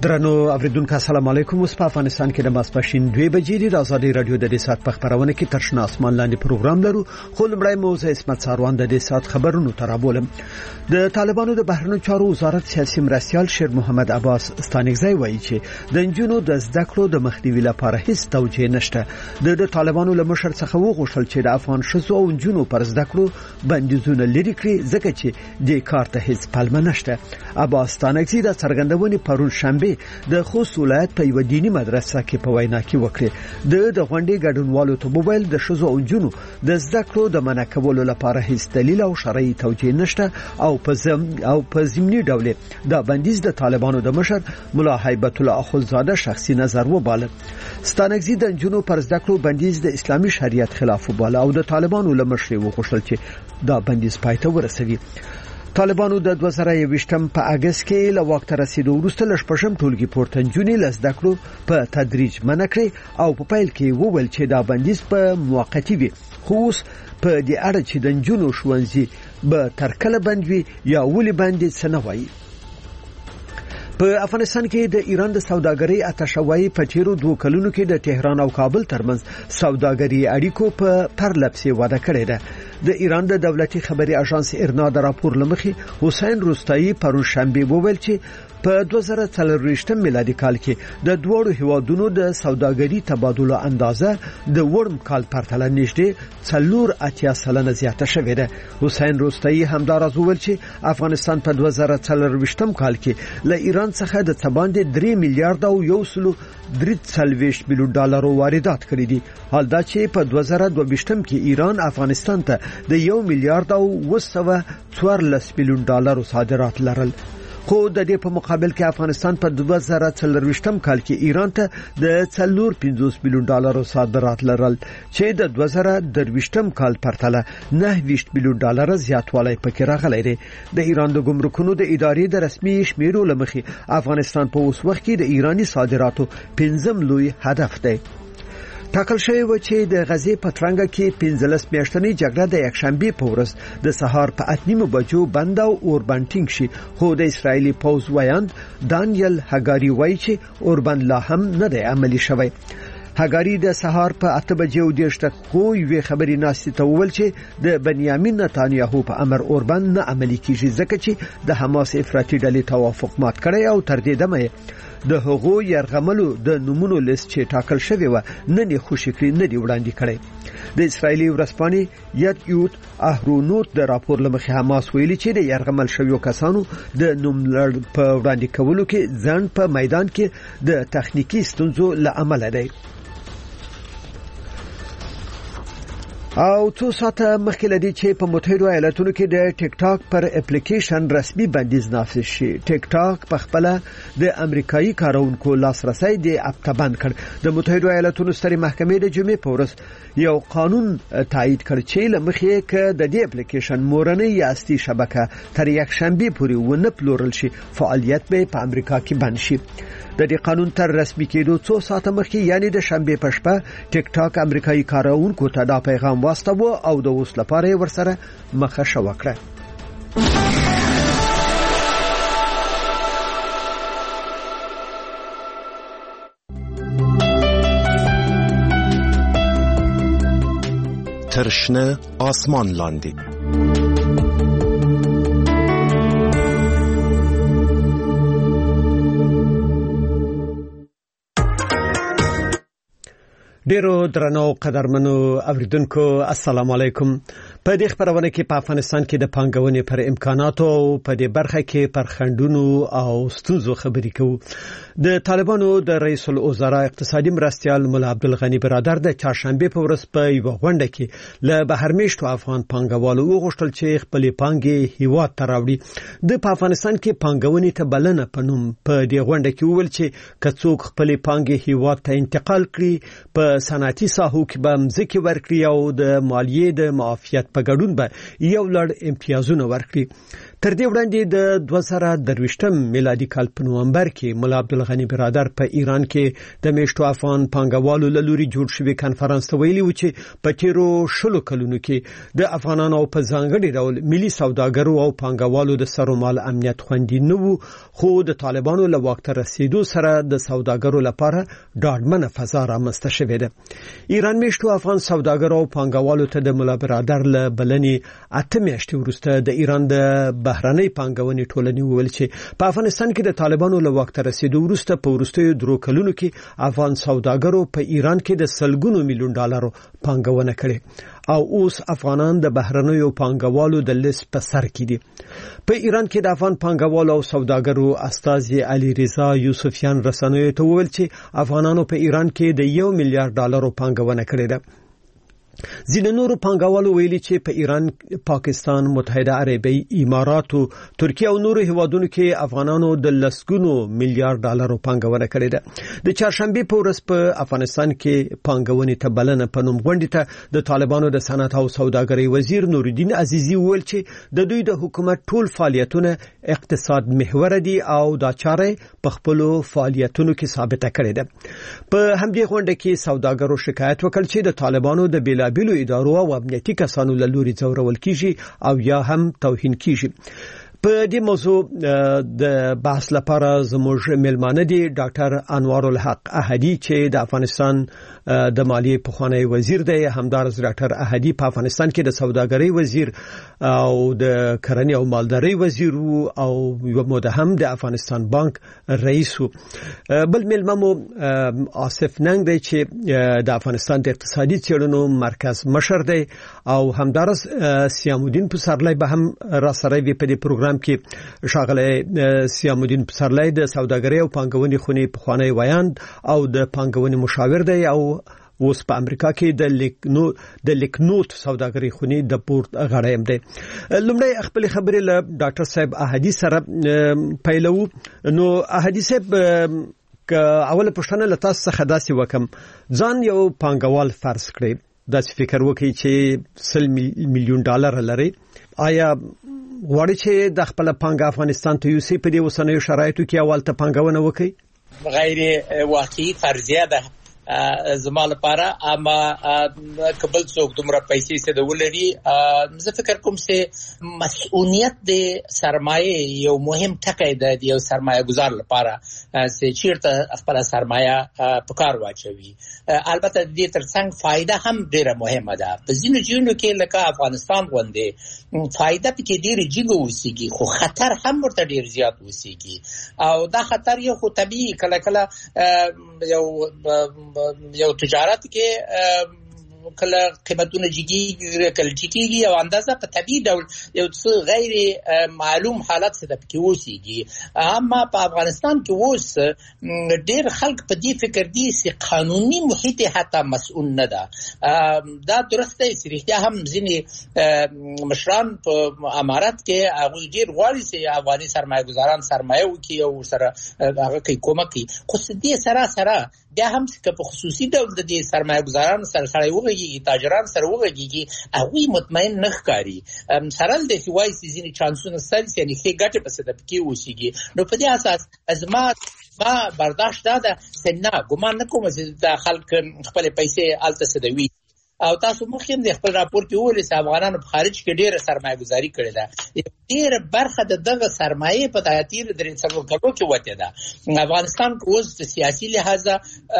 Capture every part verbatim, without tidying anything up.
درنو اوریدونکو السلام علیکم. اوس په افغانستان کې د ماسپښین دوه بجې د آزادي رادیو د دې سات په خبرونه کې ترشنا اسمان لاندې پروګرام لرو. خو لمړی موزه اسمت ساروان د دې سات خبرونو ترابولم. د طالبانو د بهرنیو چارو وزارت سیاسي مرستیال شیر محمد عباس ستانکزی وایي چې د انجونو د زده کړو د مخنیوي لپاره هیڅ توجیه نشته. د طالبانو له مشر څخه وغوښتل چې د افغان شذو او انجونو پر زده کړو بندیزونه لري کړي ځکه چې د کار ته هیڅ پلمه نشته. عباس ستانکزی د څرګندونې پرون شنبه د خوست ولایت په یو دینی مدرسه کې په وینا کې وکړه. د د غونډې ګډونوالو ته موبایل د شذو او انجونو د زده کړو د منع کولو لپاره هیڅ دلیل او شرعي توجیه نشته او په زم او په ضمني ډول د بندیز د طالبانو د مشر مولا هیبت الله اخوندزاده شخصي نظر وباله. ستانکزی د انجونو پر زده کړو بندیز د اسلامي شریعت خلاف وباله او د طالبانو له مشر وغوښتل چې دا بندیز پای ته ورسوي. طالبانو د دوه زره یوویشتم په اگست کې له واک ته رسیدو وروسته لشپشم ټولګي پورته انجونې لزده کړو په تدریج منع کړې او په پیل کې وویل چې دا بندیز په موقتی وي. خو اوس په دې اړه چې د انجونو ښوونځي به تر کله بند وي یا ولې بند څه نه وایي. په افغانستان کې د ایران د سوداګرۍ اتشوي په تیرو دوه کلونو کې د تهران او کابل ترمنځ سوداګري اړیکو په پرلپسې وده کړې ده. د ایران د دولتي خبري اژانس ارنا د راپور لمخې حسین روستایی پرون شنبه وویل چې په دوه زره څلرویشتم میلادي کال کې د دوړو هیوادونو د سوداګري تبادله اندازه د ورم کال پرتله نږدې څلور اتیا سلنه زیاته شوې ده. حسین روستایی همداراز وویل چې افغانستان په دوه زره څلرویشتم کال کې له ایران څخه د تباندې درې میلیارډ او یو سلو درې څلوېښت میلیون ډالر واردات کړي دي. حال دا چې په دوه زره دوه ویشتم کې ایران افغانستان ته د یو میلیارډ او وسوه څوارلس میلیون ډالر صادرات لرل. خو د دې په مقابل کې افغانستان په دوه زره څلرویشتم کال کې ایران ته د څلور پنځوس میلیون ډالر صادرات لرل چې د دوه زره درویشتم کال پرتله نه ویشت میلیون ډالر زیاتوالی پکې راغلی دی. د ایران د ګمرکونو د ادارې د رسمي شمیرو لمخې افغانستان په اوس وخت کې د ایرانی صادراتو پنځم لوی هدف دی. ټاکل شوی و چې د غزې په ترنګ کې پنځلس میاشتنۍ جګړه د یکشنبه په ورځ د سهار په اته نیمو بجو بند او اوربند ټینګ شي. خو د اسرایلی پوز وایند دانیل هګاری وایي چې اوربند لا هم نه دی عملی شوی. هګاری د سهار په اته بجو دیرش دقیقو یوې خبري ناشته ته وویل چې د بنیامین نتانیاهو په امر اوربند نه عملی کیږي ځکه چې د حماس افراطي ډلې توافق مات کړی او تر دې دمه د هغو يرغملو د نمونو لیست چې ټاکل شوی و نه نه خوشی کړی نه دی وړاندې کړی. د اسرایلی ورسپانې یادیوت اهرونوت د راپور لمخې حماس ویلي چې د يرغمل شویو کسانو د نوملړ په وړاندې کولو کې ځان په میدان کې د تخنیکی ستونزو لامل دی. او څو ساعته مخکې لدی چې په متحده ایالاتونو کې د ټیک ټاک پر اپلیکیشن رسمي بندیز نافذ شي. ټیک ټاک په خپل د امریکایي کارونکو لاسرسي د اپتبند کړ. د متحده ایالاتونو سترې محکمې د جمعې په ورځ یو قانون تایید کړ چې لمخې ک د دې اپلیکیشن مورنۍ یا اصلي شبکه تر یک شنبه پورې ونه پلورل شي فعالیت به په امریکا کې بند شي. د دې قانون تر رسمي کېدو څو ساعته مخکې یعنی د شنبه په شپه ټیک ټاک امریکایي کارونکو ته دا پیغام واستوه او د اوس لپاره ورسره مخه شو کړه. ترشنه آسمان لاندې ډیرو درنو قدرمنو اوریدونکو السلام علیکم. په دې خبرونه کې په افغانستان کې د پانګونې پر امکاناتو او په دې برخه کې پر خندونو او ستونزو خبرې کوو. د طالبانو د رئیس الوزرا اقتصادي مرستیال مولا عبدالغنی برادر د چهارشنبه په ورځ په یو غونډه کې له بهرمېشتو افغان پانګوالو وغوښتل چې خپل پانګې هیواد ته راوړي. د په افغانستان کې پانګونې ته بلنه په نوم په دې غونډه کې وویل چې کڅوک خپل پانګې هیواد ته انتقال کړي په صنعتي ساحو کې به مځکې ورکړي او د مالیې د معافیت په ګډون به یو لړ امتیازونه ورکړي. تر دې وړاندې د دوه زره درویشتم میلادي کال په نومبر کې مولا عبدالغنی برادر په ایران کې د میشتو افغان پانګوالو له لوري جوړ شوی کانفرنس ته ویلي و چې په تیرو شلو کلونو کې د افغانانو په ځانګړي ډول ملي سوداګرو او پانګوالو د سرومال امنیت خوندي نه وو، خو د طالبانو له واک ته رسیدو سره د سوداګرو لپاره ډاډمنه فضا رامنځته شوې ده. ایران میشتو افغان سوداګرو او پانګوالو ته د مولا برادر له بلنې اته میاشتې وروسته د ایران د بهرنۍ پانګونې ټولنې وویل چې په افغانستان کې د طالبانو له واک ته رسیدو وروسته په وروستیو درو کلونو کې افغان سوداګرو په ایران کې د سلګونو میلیون ډالرو پانګونه کړې او اوس افغانان د بهرنیو پانګوالو د لیست په سر کې دي. په ایران کې د افغان پانګوالو او سوداګرو استازي علي رضا یوسفیان رسنیو ته وویل چې افغانانو په ایران کې د یو میلیارډ ډالرو پانګونه کړې ده. ځینې نورو پانګوالو ویلي چې په ایران، پاکستان، متحده عربی اماراتو، ترکیه او نورو هیوادونو کې افغانانو د لسګونو میلیارډ ډالرو پانګونه کړې ده. د چهارشنبه په ورځ په افغانستان کې پانګونې ته بلنه په نوم غونډې ته د طالبانو د صنعت او سوداګرۍ وزیر نورالدین عزیزی وویل چې د دوی د حکومت ټول فعالیتونه اقتصاد محور دي او دا چاره په خپل فعالیتونو کې ثابته کړې ده. په همدې غونډه کې سوداګرو شکایت وکړ چې د طالبانو د بیلا بیلو ادارو او امنیتي کسانو له لوري ځورول کیږي او یا هم توهین کیږي. په دې موضوع د بحث لپاره زموږ ملمانه دي ډاکټر انوار الحق احدی چې د افغانستان د مالیې پخوانی وزیر دی، همدارس ډاکټر احدی په افغانستان کې د سوداګرۍ وزیر او د کرنې او مالدارۍ وزیر او یو موده هم د افغانستان بانک رئیس و. بل ملممو آصف ننګ دی چې د افغانستان د اقتصادي څېړنو مرکز مشر دی او همدارس سیام الدین پسرلی به هم را سره وي په دې پروګرام کې. شاغله سیام الدین پسرلی د سوداګرۍ او پانګونې خونې پخوانی ویاند او د پانګونې مشاور دی او اوس په امریکا کې د لیکنو د لیکنوت سوداګرۍ خونې د پورت غړی دی. لومړی خپل خبرې له ډاکټر صاحب احدی سره پیلو. نو احدی صاحب اوله پوښتنه له تاسو څخه داسې وکم، ځان یو پانګوال فرض کړئ، داسې فکر وکړئ چې سل میلیون ډالر لري، آیا غواړئ چې د خپل پانګه افغانستان ته یوسي په دې اوسنیو شرایطو کې اول ته پانګونه وکړي؟ غیر واقعي فرضیه ده زما لپاره، اما قبل څوک دومره پیسې څه ولري. زه فکر کوم چې مسؤلیت د سرمایه یو مهم ټکی ده د یو سرمایه گزار لپاره چې چیرته خپل سرمایه په کار واچوي. البته د دې ترڅنګ فائدہ هم ډیره مهمه ده. په ځینو ځایونو کې لکه افغانستان غوندې فائدہ پکې ډیره جګه وسیږي، خو خطر هم ورته ډیر زیات وسیږي او دا خطر یو خو طبيعي کله کله یو یو تجارت کې کله قیمتونه جګیږي کله ټیټیږي او اندازه په طبيعي ډول یو څه غیر معلوم حالت څه د پکې وسیږي. اما په افغانستان کې اوس ډیر خلک په دې فکر دي چې قانوني محیط حتی مسؤل نه ده. دا درسته چې رښتیا هم ځینې مشران په امارات کې هغوی ډیر غواړي چې افغاني سرمایه گزاران سرمایه وکړي او سره هغه کوي کومک کوي، خو دې سره سره بیا هم چې په خصوصي ډول د دې سرمایه گزاران سره سره وغږیږي، تاجران سره وغږیږي، هغوی مطمئن نه ښکاري. سره د دې وایي چې ځینې چانسونه سته یعنې ښې ګټې پسې د پکې وشيږي. نو په دې اساس زما ما برداشت دا ده چې نه ګمان نه کوم چې دا خلک خپلې پیسې هلته څه دوي. او تاسو مخکې د خپل راپور کې وویل چې افغانانو په خارج کې ډېره سرمایه گزاري کړې ده، ډېره برخه د دغه سرمایې په تیر درې څلور کلو کې وته ده. افغانستان کې اوس د سیاسي لحاظه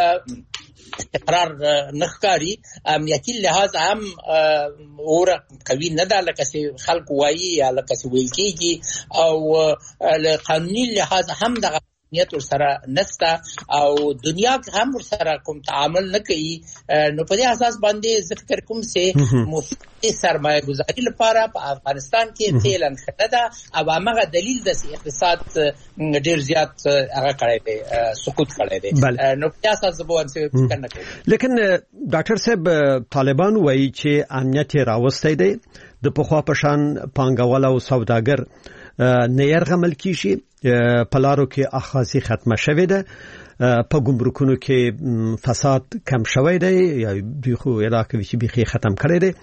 استقرار نه ښکاري، امنیتي لحاظ هم اوره قوي نه ده لکه چې خلک وایي یا لکه چې ویل کېږي، او له قانوني لحاظ هم دغه نیت ورسره نسته او دنیا هم ورسره کوم تعامل نه کوي. نو په دې اساس باندې زه فکر کوم چې مفید سرمایه گذاري لپاره په افغانستان کې فعلا خطه ده او هغه دلیل د اقتصاد ډیر زیات هغه کړی دی، سقوط کړی دی. نو په دې اساس به څه فکر نه کوي. لیکن ډاکټر صاحب طالبان وایي چې امنیت راوستي دی، د پخوا په شان پانګوال او سوداګر نه يرغمل کیږي، په لارو کې اخاذي ختمه شوې ده، په ګمرکونو کې فساد کم شوی دی یا دوی خو علاقه وی چې بيخي ختم کړی دی.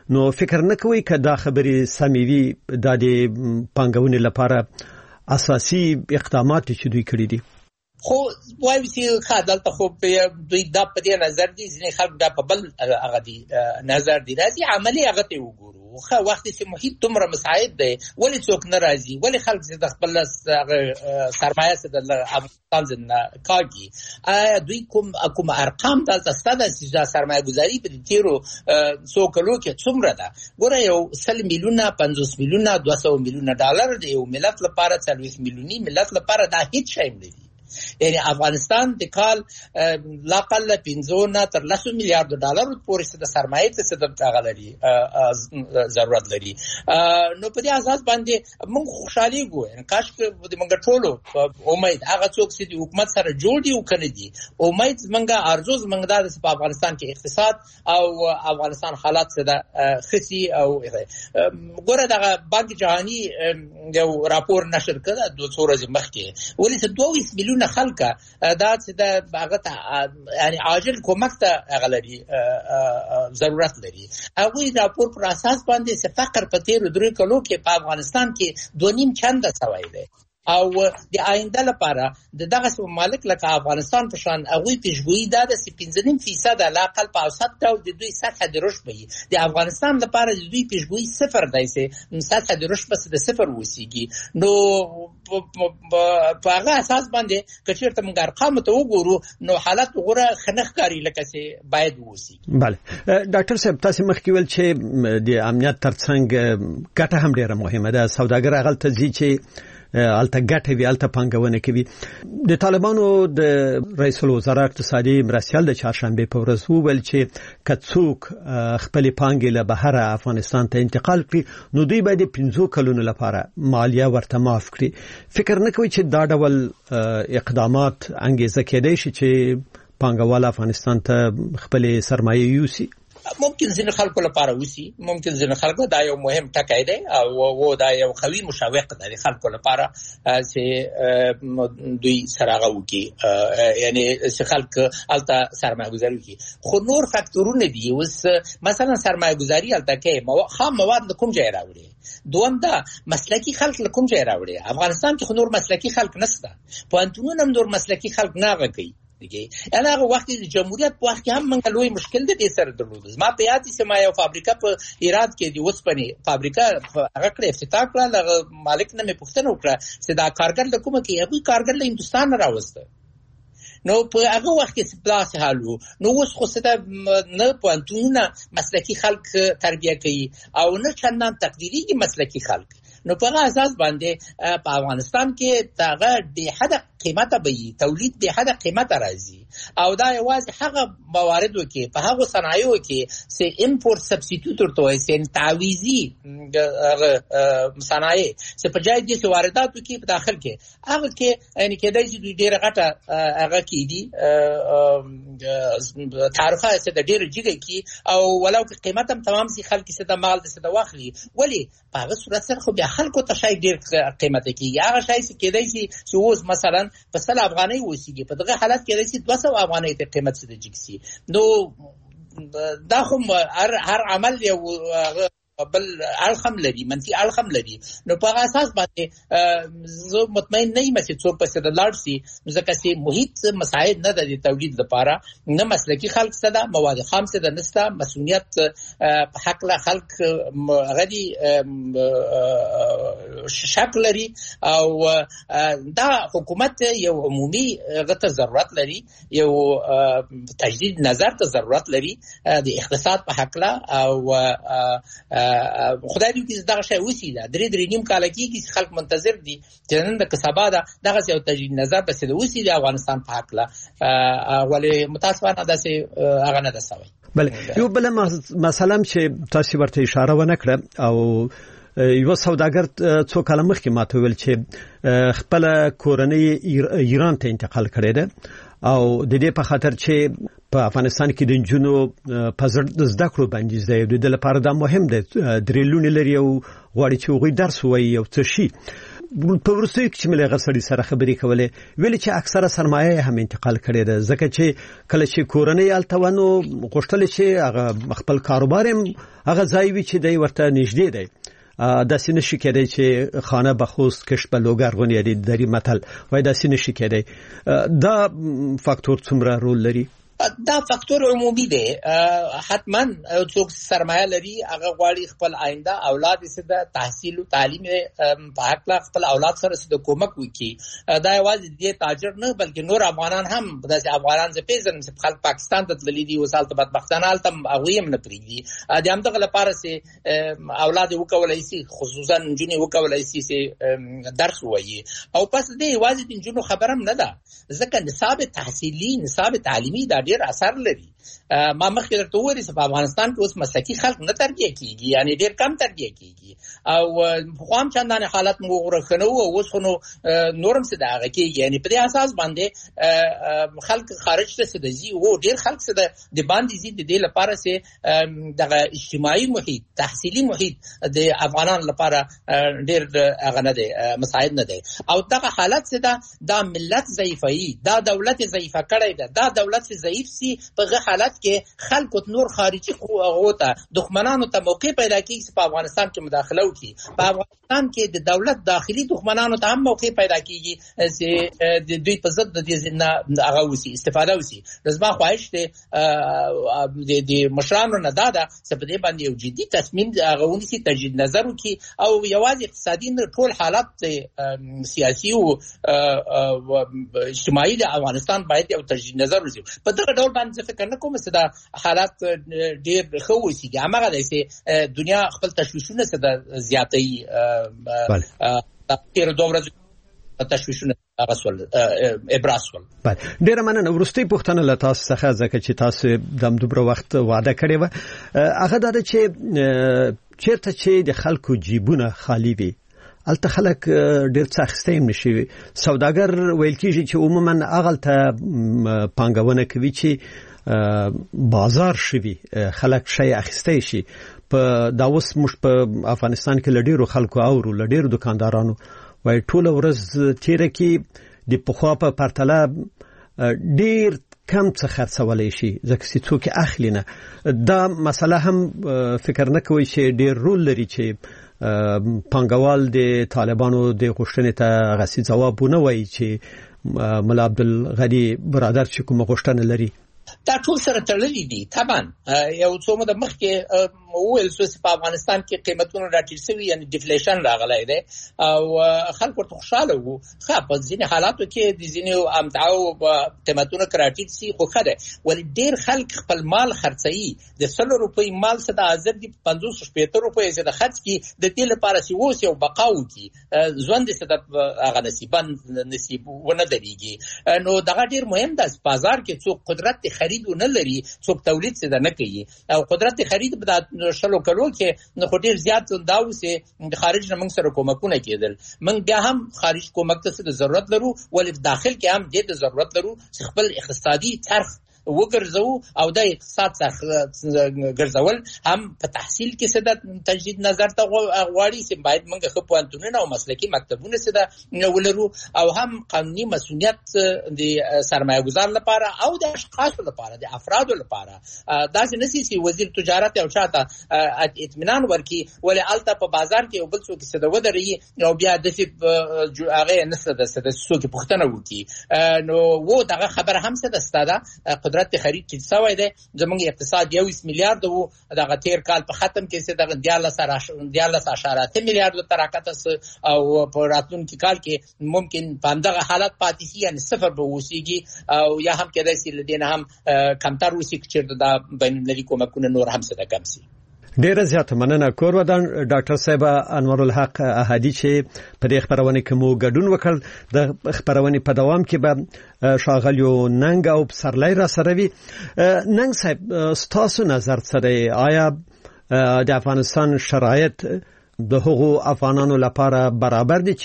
نو فکر نه کوي کدا خبري سموي د پانګونې لپاره اساسي اقدامات چې دوی کړی دي خو وایي چې خدالته خو دوی د په دې نظر دي ځینې خلک د په بل هغه دي نظر دي راځي عملی هغه ته وګورو خو وخت چې محیط دومره مساعد دی ولې څوک ناراضي ولې خلک چې د خپل سرمایه سره د افغانستان نه کاږي دوی کوم کوم ارقام دلته ستاسو چې سرمایه گذاري په تیرو څو کلو کې څومره ده ګوره یو سل میلیونه پنځوس میلیونه دوه سوه میلیونه ډالر دی یو ملت لپاره څلوېښت میلیوني ملت لپاره دا هیڅ شی نه دی یعنی افغانستان د کال لاقل پنځه نه تر لس میلیارډ ډالر پورې د سرمایې ته څه غلري ضرورت لري نو په دې اساس باندې موږ خوشحالي ګو کاش د موږ ټولو امید هغه څوک چې د حکومت سره جوړ دي او کنه دي امید موږ ارزو موږ د افغانستان کې اقتصاد او افغانستان حالات څه د خسي او ګوره د بانک جهاني یو راپور نشر کړ د څو ورځې مخکې ولې چې دوه میلیونه خلک دا چې د هغه یعنی عاجل کومک ته غلري ضرورت لري هغه راپور پر اساس باندې فقر په تیر درې کلو کې په افغانستان کې دوه نیم چنده سوی دی او د آینده لپاره د دغه ممالک لکه افغانستان په شان هغه پیشګویی ده چې پنځه نیم فیصد علاقل په اوسط ډول د دوی سطح د رشد وي د افغانستان لپاره د دوی پیشګویی صفر دی چې سطح د رشد بس د صفر وسیږي نو په هغه اساس باندې کچېرته موږ ارقام ته وګورو نو حالت وګوره خنخ کاری لکه چې باید وسیږي بله ډاکټر صاحب تاسو مخکې ویل چې د امنیت ترڅنګ ګټه هم ډیره مهمه ده سوداګر هغه ته ځي چې الته ګټه وی الته پنګونه کوي د طالبانو د رئیس الوزرا اقتصادي مرستيال د چهارشنبه په ورځ وویل چې کڅوک خپل پانګې له بهر افغانستان ته انتقال کړي نو دوی باید پنځو کلونو لپاره مالیه ورته معاف کړي فکر نه کوي چې دا ډول اقدامات انګیزه کېدای شي چې پانګوال افغانستان ته خپل سرمایه یوسي ممکن ځینې خلکو لپاره وسی ممکن ځینې خلکو دا یو مهم ټکی دی او و دا یو قوي مشوق دی خلکو لپاره چې دوی سره غوږی یعنی چې خلک الته سرمایه گذاري کوي خو نور فاکتورونه دي اوس مثلا سرمایه گذاري الته کې خام مواد کوم ځای راوړي دوم دا مسلکی خلک کوم ځای راوړي افغانستان کې خو نور مسلکی خلک نشته پوهنتونونه هم نور مسلکی خلک نه غږی دیگه انا هغه وخت د جمهوریت په وخت کې هم موږ لوی مشکل د سره درلود ما په یاد چې ما یو فابریکه په ایران کې د وسپنې فابریکه هغه کړې افتتاح کړه مالک نه مې پوښتنه وکړه چې دا کارګر د کومه کې هغه کارګر له هندستان راوسته نو په هغه وخت کې پلاس حالو نو اوس خو څه نه پوهنتونونه مسلکی خلک تربیه کوي او نه چندان تقدیری مسلکی خلک نو په هغه اساس باندې په افغانستان کې داغه د حد قیمته به تولید د حد قیمته راځي او دا یوازې هغه مواردو کې په هغه صنایعو کې چې امپورت سبستیټیوټ ورته وایي چې تعویضي صنایع چې په ځای د وارداتو کې په داخل کې هغه کې یعنی کېدای چې دوی ډېر غټه هغه کې دي تعرفه چې د ډېر جګه کې او ولو کې قیمت هم تمام سي خلک چې د مال د څه واخلي ولی په هغه صورت سره خو بیا خلکو ته شای ډېر قیمت کې هغه شای چې کېدای شي چې اوس مثلا په سل افغانۍ وسیږي په دغه حالت کې د دوه سوه افغانۍ ته قیمت څه د جګسي نو دا خو هر هر عمل یو بل الخم لري منفي الخم لري نو په اساس باندې زه مطمئن نه یم چې څوک په څه د لاړ سي ځکه چې محیط مساعد نه د تولید لپاره نه مسلکی خلک څه ده مواد خام څه ده نسته مسؤلیت په حق له خلک غدي شکل لري او دا حکومت یو عمومي غته ضرورت لري یو تجدید نظر ته ضرورت لري د اقتصاد په حق له او خدای دې چې دا شی وسی دا درې درې نیم کال کې چې خلک منتظر دي چې نن د کسبا دا دغه یو تجدید نظر بس د وسی د افغانستان په حق له ولې متاسفانه داسې هغه نه ده سوی بل یو بل مثلا چې تاسو ورته اشاره ونه کړه او یو سوداګر څو کال مخکې ماته ویل چې خپل کورنۍ ایران ته انتقال کړی ده او د دې په خاطر چې په افغانستان کې د جنو په زده کړو باندې زده د لپاره دا مهم ده درېلونه لري او غواړي چې وګړي درس وایي او څه شي په ورسې کې ملي غسړي سره خبرې کولې ویل چې اکثره سرمایه هم انتقال کړي ده ځکه چې کله چې کورنۍ التوانو غوښتل چې هغه خپل کاروبار هم هغه ځای وي چې دی ورته نږدې دی د سینې شي کېدای چې خانه بخوست کش په لوګر غونې دی دری متل وای د سینې شي کېدای دا فاکتور څومره رول لري دا فاکتور عمومي دی حتما څوک سرمایه لري هغه غواړي خپل آینده اولاد یې د تحصیل او تعلیم په حق خپل اولاد سره د کومک وکړي دا یوازې د تاجر نه بلکې نور افغانان هم د افغانان ز پیژنم چې خلک پاکستان ته تللي دي وسال ته بدبختانه حالت هغه هم نه پریږدي د همدغه لپاره سي اولاد وکولای شي خصوصا جنې وکولای شي درس وایي او پس دې یوازې د جنو خبرم نه ده ځکه نصاب تحصیلي نصاب تعلیمي دا ډیر اثر لري ما مخکې درته وویل چې په افغانستان کې اوس مسلکي خلک نه تربیه کیږي یعنی ډیر کم تربیه کیږي او خو هم چندان حالت مو ورخنو او اوس خو نورم څه دغه کیږي یعنی په دې اساس باندې خلک خارج ته څه دي او ډیر خلک څه د باندې زی د دې لپاره چې دغه اجتماعي محیط تحصیلي محیط د افغانان لپاره ډیر هغه نه دی مساعد نه دی او دغه حالت څه ده دا ملت ضعیفي دا دولت ضعیفه کړی ده دا دولت ضعیف سي په حالت کې خلکو نور خارجي قوته دښمنانو ته موقع پیدا کیږي چې په افغانستان کې مداخله وکړي په افغانستان کې د دولت داخلي دښمنانو ته هم موقع پیدا کیږي چې د دوی په ضد د دې ځنه هغه وسی استفاده وسی زما خواهش ته د د مشرانو نه دادا چې په دې باندې یو جدي تصمیم هغه ونیسي تجدید نظر وکړي او یوازې اقتصادي نه ټول حالات سیاسي او اجتماعي د افغانستان باید یو تجدید نظر وسی په دغه ډول باندې فکر نه کوم چې دا حالات ډیر ښه وسی هغه د دنیا خپل تشویشونه څه د زیاتې ا تیر دوه ورځې تشویشونه رسول ابراسول بله ډیره مننه ورستي پوښتنه له تاسو څخه ځکه چې تاسو د دومره وخت وعده کړې و هغه دا چې چیرته چې د خلکو جیبونه خالی وي الته خلک ډیر څه اخستیم نشي سوداګر ویل کیږي چې عموما اغلته پانګونه کوي چې بازار شوي خلک شي اخستې شي په داوس مش په افغانستان کې لډیرو خلکو او لډیرو دکاندارانو وای ټول ورځ تیر کې د پخوا په پرتله ډیر کم څه خرڅولای شي ځکه چې څوک اخلي نه دا مسله هم فکر نه کوي چې ډیر رول لري چې پنګوال د طالبانو د غوښتنې ته غسی ځوابونه وایي چې ملا عبدالغنی برادر چې کوم غوښتنه لري دا ټول سره تړلي دي طبعا یو څو مده مخکې وویل چې په افغانستان کې قیمتونه راټیټ شوي یعنی ډیفلیشن راغلی دی او خلک ورته خوشاله وو خو په ځینې حالاتو کې د ځینې امتعاو قیمتونه راټیټ شي خو ښه دی ولې ډېر خلک خپل مال خرڅوي د سلو روپۍ مال څه د حاضر دي پنځوس شپېته روپۍ چې د خرڅ کړي د دې لپاره چې اوس یو بقا وکړي ژوند یې څه د هغه نصیبان نصیب ونه درېږي نو دغه ډېر مهم ده بازار کې څوک قدرت خرید نه لري څوک تولید څه نه کوي او قدرت خرید به شلو کلو کې نو ډیر زیات دا وسه خارج نه موږ سره کومکونه کېدل موږ بیا هم خارج کومک ته ضرورت لرو ولې داخل کې هم دې ته ضرورت لرو چې خپل اقتصادي طرح وګرځو او د اقتصاد څخه ګرځول هم په تحصیل کې څه د تجدید نظر ته غواړي چې باید موږ خپل پوهنتونونه او مسلکي مکتبونه څه د ولرو او هم قانوني مسؤلیت د سرمایه گذار لپاره او د اشخاص لپاره د افراد لپاره دا چې نسی وزیر تجارت او چاته اطمینان ورکي ولې الته په بازار کې یو بل څوک څه د ودرې او بیا د هغه نسته د څوک پوښتنه وکي نو وو دغه خبره هم څه د ستاده قدرت خرید چې سوي ده زموږ اقتصاد یو میلیارډ وو دغه تیر کال په ختم کې څه دغه دیالس اشاریه میلیارډ ترکته او په راتلونکي کال کې ممکن په دغه حالت پاتې شي یعنی صفر به وسیږي او یا هم کېدای شي لدینه هم کمتر وسی چې د بین المللي کومکونه نور هم څه کم شي ډیره زیاته مننه کورودان ډاکټر صاحب انور الحق احادی چې په دې خبرونه کې مو ګډون وکړ د خبرونه په دوام کې به شاغلیو ننګ او پسرلی را سره وي ننګ صاحب ستاسو نظر څه آیا د افغانستان شرایط د هغو افغانانو لپاره برابر دي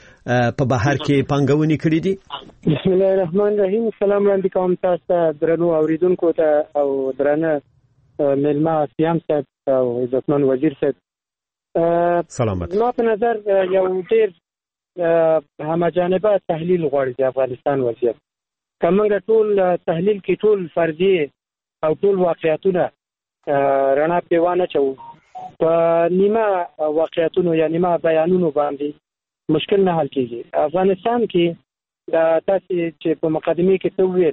چې په بهر کې پنګونی کړی دي بسم الله الرحمن الرحیم سلام علیکم تاسو درنو اوریدونکو ته او درنه ملما سیام صاحب او عزتمن وزیر صاحب سلامت نو په نظر یو ډیر همجانبه تحلیل غواړي د افغانستان وضعیت. کومه ټول تحلیل کې ټول فرضي او ټول واقعیتونه رڼا پیوانه چو په نیمه واقعیتونو یا نیمه بیانونو باندې مشکل نه حل کیږي. افغانستان کې د تاسو چې په مقدمه کې ته ویل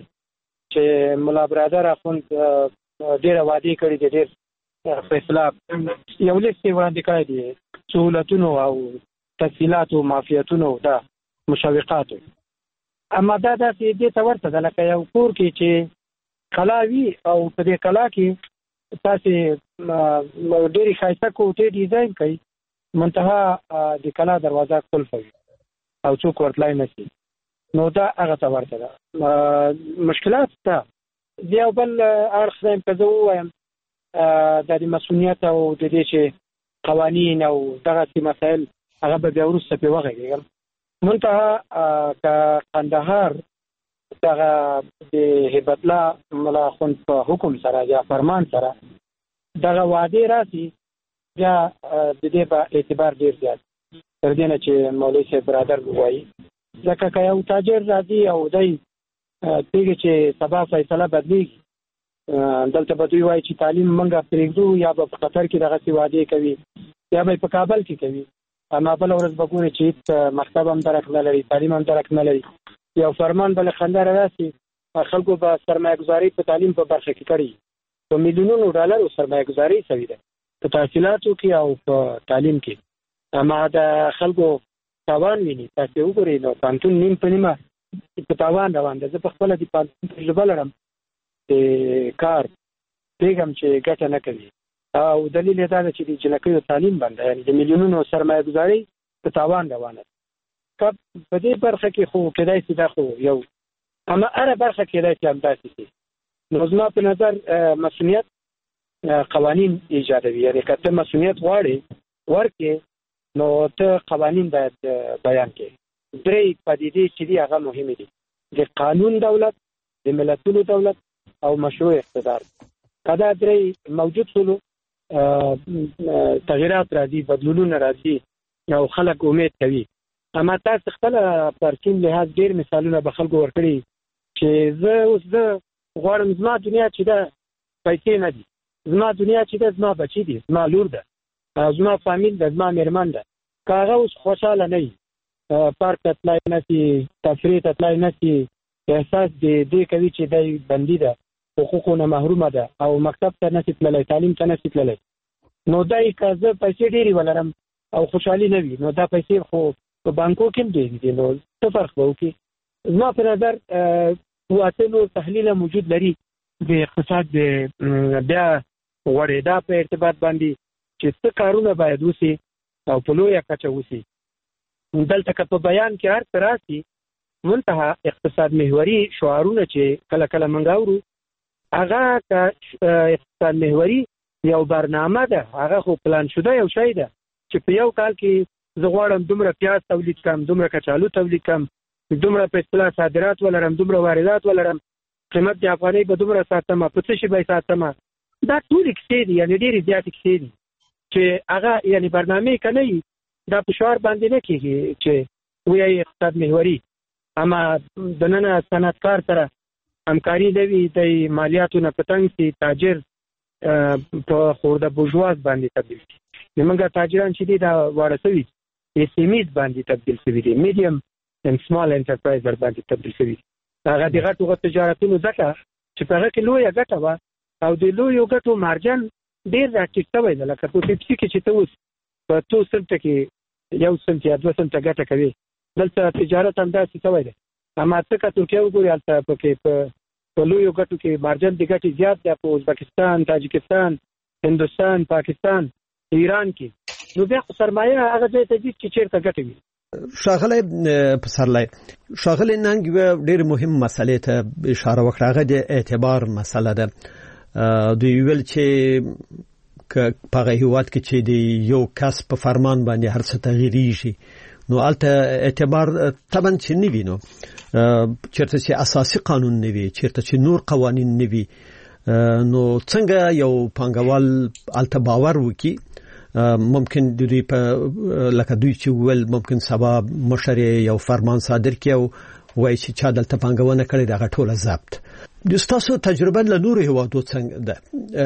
چې مولا برادر اخوند ډېر وعده کړې دي، ډېر فیصله یو لیست وړاندې کړی دی، سہولتونو او تفصیلات او معافیتونو د مشوقاتو. اما دا داسې دې ته ورته ده لکه یو کور کې چې کلاوي او په دې کلا کې تاسو ډېری ښایسته کوټې ډیزاین کوي، منتها د کلا دروازه قلفوي او څوک ورتلای نه شي. نو دا هغه ته ورته ده. مشکلات ته یو بل اړخ زم په زه وایم د مسؤلیت او د دې چې قوانین او دغه مسایل هغه به بیا وروسته په وغږیږي. منتها که قندهار دغه د هیبت الله ملا خون په حکم سره یا فرمان سره دغه وعده راسي، بیا د دې په اعتبار ډیر زیات تر دې نه چې مولوي صاحب برادر وایي. ځکه که یو تاجر راځي او دی پیږي چې سبا فیصله بدلیږي، دلته به دوی وایي چې تعلیم موږ پرېږدو یا به په قطر کې دغسې وعدې کوي یا به په کابل کې کوي، اما بله ورځ به ګوري چې هېڅ مکتب هم درک نه لري، تعلیم هم درک نه لري. یو فرمان به له خنډه راسي، خلکو به سرمایه ګزاري په تعلیم په برخه کې کړي، په میلیونونو ډالرو سرمایه ګزاري شوې ده په تحصیلاتو کې او په تعلیم کې، اما د خلکو تاوان ویني. تاسو وګورئ نو پانتون نیم په نیمه په تاوان روان ده. زه په خپله د پانتون تجربه لرم، د کار پیږم چې ګټه نه کوي او دلیل یې دا ده چې د جنکیو تعلیم باندې یعنې د میلیونونو سرمایه ګزاري په تاوان روانه ده. که په دې برخه کې خو کېدای شي دا خو یو، اما هره برخه کېدای شي همداسې شي. نو زما په نظر مسؤلیت قوانین ایجادوي، یعنې که ته مسؤلیت غواړې ورکې نو ته قوانین باید بیان کړې. درې پدیدې چې دي هغه مهمې دي: د قانون دولت، د ملتونو دولت او مشروع اقتدار. که دا درې موجود شولو تغییرات راځي، بدلونونه راځي او خلک امید کوي. اما تاسو خپل پرچین لحاظ ډېر مثالونه به خلکو ورکړي چې زه اوس زه غواړم زما دنیا چې ده پیسې نه دي، زما دنیا چې ده زما بچي دي، زما لور ده، زما فامیل ده، زما مېرمن ده. که هغه اوس خوشحاله نه وي، پارک ته تلای نه شي، تفریح ته تلای نه شي، احساس د دې کوي چې دی بندي ده، حقوقو نه محرومه ده او مکتب ته نه شي تللی، تعلیم ته نه شي تللی، نو دی که زه پیسې ډېرې ولرم او خوشحالي نه وي، نو دا پیسې خو په بانکو کې هم ډېرې دي، نو څه فرق به وکړي؟ زما په نظر واته نور تحلیل موجود لري د اقتصاد بیا غوړېدا په ارتباط باندې چې څه کارونه باید وشي او په لویه کچه وشي. دلته که په بیان کې هر څه راشي، منتها اقتصاد محوري شعارونه چې کله کله موږ اورو، هغه که اقتصاد محوري یو برنامه ده، هغه خو پلان شده یو شی ده چې په یو کال کې زه غواړم دومره پیاز تولید کړم، دومره کچالو تولید کړم، دومره په اصطلاح صادرات ولرم، دومره واردات ولرم، قیمت د افغانۍ به دومره ساتم، په څه شي به یې ساتم. دا ټولې کیسې دي، یعنې ډېرې زیاتې کیسې دي چې هغه یعنې برنامې که نه وي، دا په شعار باندې نه کېږي چې وایي اقتصاد محوري. اما دننه صنعتکار سره همکاري نه وي، د مالیاتو نه په تنګ شي، تاجر په خورده بورژواز باندې تبدیل شي. زموږ تاجران چې دي دا واړه شوي ایس ایم ایز باندې تبدیل شوي دي، میډیم اینډ سمال انټرپرایز باندې تبدیل شوي دي. هغه د غټو غټو تجارتونو ځکه چې په هغه کې لویه ګټه وه او د لویو ګټو مارجن ډېر راټیټ شوی ده. لکه په پیپسي کې چې ته اوس په څو سنټه کې یو سنټ یا دوه سنټه ګټه کوي، دلته تجارت همداسې شوی دی. اما څه که ترکیه وګورې، هلته پکې په لویو ګټو کې مارجن د ګټې زیات دی، په ازبکستان، تاجکستان، هندوستان، پاکستان، ایران کې. نو بیا خو سرمایه هغه ځای ته ځي چې چېرته ګټه وي. ښاغلی پسرلی، ښاغلی ننګ یوه ډېرې مهم مسلې ته اشاره وکړه، هغه د اعتبار مسله ده. دوی ویل چې په هغه هېواد کې چې د یو کس په فرمان باندې هر څه تغییرېږي، نو هلته اعتبار طبعا چې نه وي، نو چېرته چې اساسي قانون نه وي، چېرته چې نور قوانین نه وي، نو څنګه یو پانګوال هلته باور وکړي ممکن د دوی په لکه دوی چې ول ممکن سبا مشر یو فرمان صادر کړي او وایي چې چا دلته پانګونه کړې دا ټوله ضبط. د تاسو تجربه له نورو هیوادو څنګه ده؟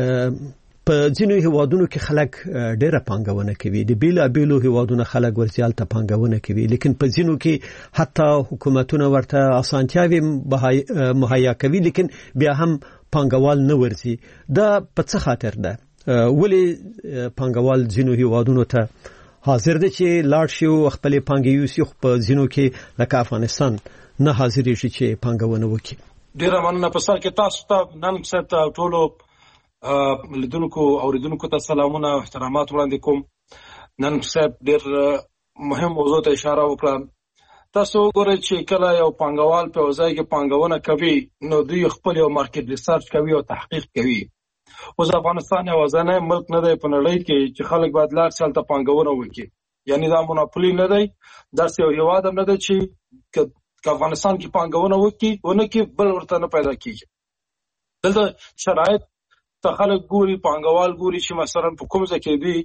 په ځینو هیوادونو کې خلک ډېره پانګونه کوي، د بیل بیلو هیوادونو خلک ورځال ته پانګونه کوي، لیکن په ځینو کې حتی حکومتونه ورته اسانتیاوي مهیا کوي لیکن بیا هم پانګوال نه ورځي. دا په څه خاطر ده؟ ولی پانګوال ځینو هیوادونو ته حاضر دي چې لاړ شي او خپل پانګې یوسي، خو په ځینو کې لکه افغانستان نه حاضر شي چې پانګونه وکړي؟ ډیره مننه. په سر کې تاسو ته نن څه ټولو لیدونکو او اوریدونکو ته سلامونه او احترامات وړاندې کوم. نن څه ډیر مهم موضوع ته اشاره وکړه. تاسو وګورئ چې کله یو پانګوال په ځای کې پانګونه کوي نو دوی خپل یو مارکیټ ریسرچ کوي او تحقیق کوي. اوس افغانستان یو ځانې ملک نه دی په نړۍ کې چې خلک باید لاړ شي هلته پانګونه وکړي، یعنی دا مونوپولي نه دی. داسې یو هیواد هم نه دی چې که افغانستان کې پانګونه وکړي ونه کې بل ورته نه پیدا کېږي. دلته شرایط ته خلک ګوري، پانګوال ګوري چې مثلا په کوم ځای کې دوی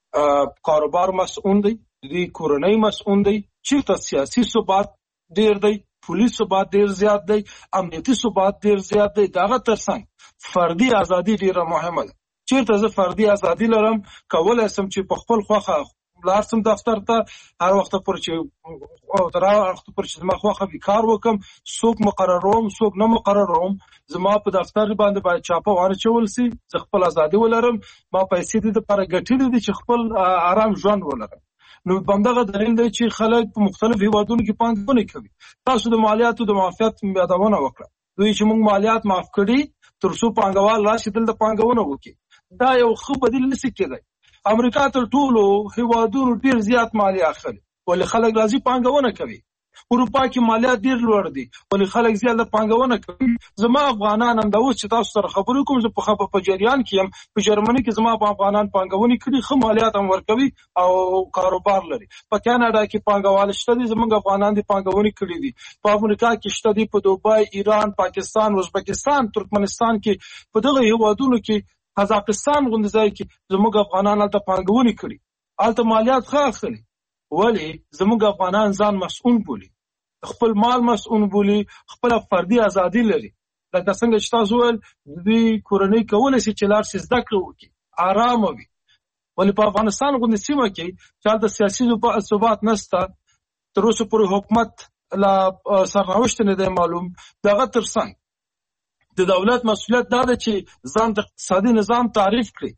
کاروبار مسؤون دی، دوی کورنۍ مسؤون دی، چېرته سیاسي ثبات ډېر دی، پولیس ثبات ډېر زیات دی، امنیتي ثبات ډېر زیات دی. دغه ترڅنګ فردي ازادي ډېره مهمه ده. چېرته زه فردي ازادي لرم، کولی شم چې په خپل خوښه لاړ شم دفتر ته، هر وخت پورې چې او تر هغه وخت پورې چې زما خوښه وي کار وکړم، څوک مقرروم څوک نه مقرروم، زما په دفتر باندې باید چاپه وانچول سي، زه خپل ازادي ولرم، ما پیسې دې دپاره ګټلې دي چې خپل آرام ژوند ولرم. نو همدغه دلیل دی چې خلک په مختلف هیوادونو کې پانګونه کوي. تاسو د مالیاتو د معافیت یادونه وکړه، دوی چې موږ مالیات معاف کړي تر څو پانګوال راشي دلته پانګونه وکړي. دا یو ښه بدیل نشي کېدی. امریکا تر ټولو هیوادونو ډیر زیات مالیه اخلي ولې خلک راځي پانګونه کوي. اروپا کې مالیات ډیر لوړ دي ولې خلک زیاته پانګونه کوي. زما افغانان هم دا اوس چې تاسو سره خبرې کوم زه په خبر په جریان کې یم، په جرمني کې زما په افغانان پانګونې کړي، ښه مالیات هم ورکوي او کاروبار لري. په کاناډا کې پانګوال شته دي، زموږ افغانان دي پانګونې کړي دي. په امریکا کې شته دي، په دوبۍ، ایران، پاکستان، ازبکستان، ترکمنستان کې، په دغه هیوادونو کې، قزاقستان غوندې ځای کې زموږ افغانان هلته پانګونې کړي، هلته مالیات ښه اخلي. ولې زموږ افغانان ځان مسؤون بولي، خپل مال مسؤون بولي، خپله فردي ازادي لري. لکه څنګه چې تاسو وویل دوی کورنۍ کولی شي چې لاړ شي زده کړه وکړي، ارامه وي. ولې په افغانستان غوندې سیمه کې چې هلته سیاسي ثبات نشته، تر اوسه پورې حکومت لا سرنوشت نه دی معلوم. دغه ترڅنګ د دولت مسؤلیت دا ده چې ځان د اقتصادي نظام تعریف کړي.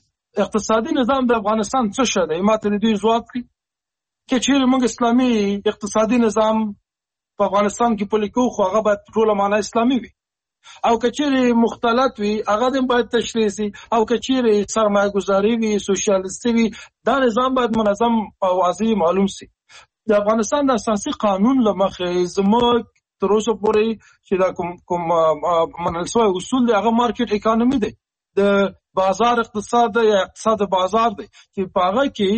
اقتصادي نظام د افغانستان څه شی دی؟ ما ته دوی ځواب کړي. که چیرې موږ اسلامي اقتصادي نظام په افغانستان کې پلی کوو خو هغه باید ټوله معنا اسلامي وي، او که چیرې مختلط وي هغه هم باید تشریح سي، او که چیرې سرمایه گذاري وي، سوشیالیستي وي، دا نظام باید منظم او واضح معلوم سي. د افغانستان د اساسي قانون له مخې زموږ تر اوسه پورې چې دا کوم کوم منل شوی اصول دی هغه مارکیټ اکانومي دی، د بازار اقتصاد دی یا اقتصاد بازار دی چې په هغه کې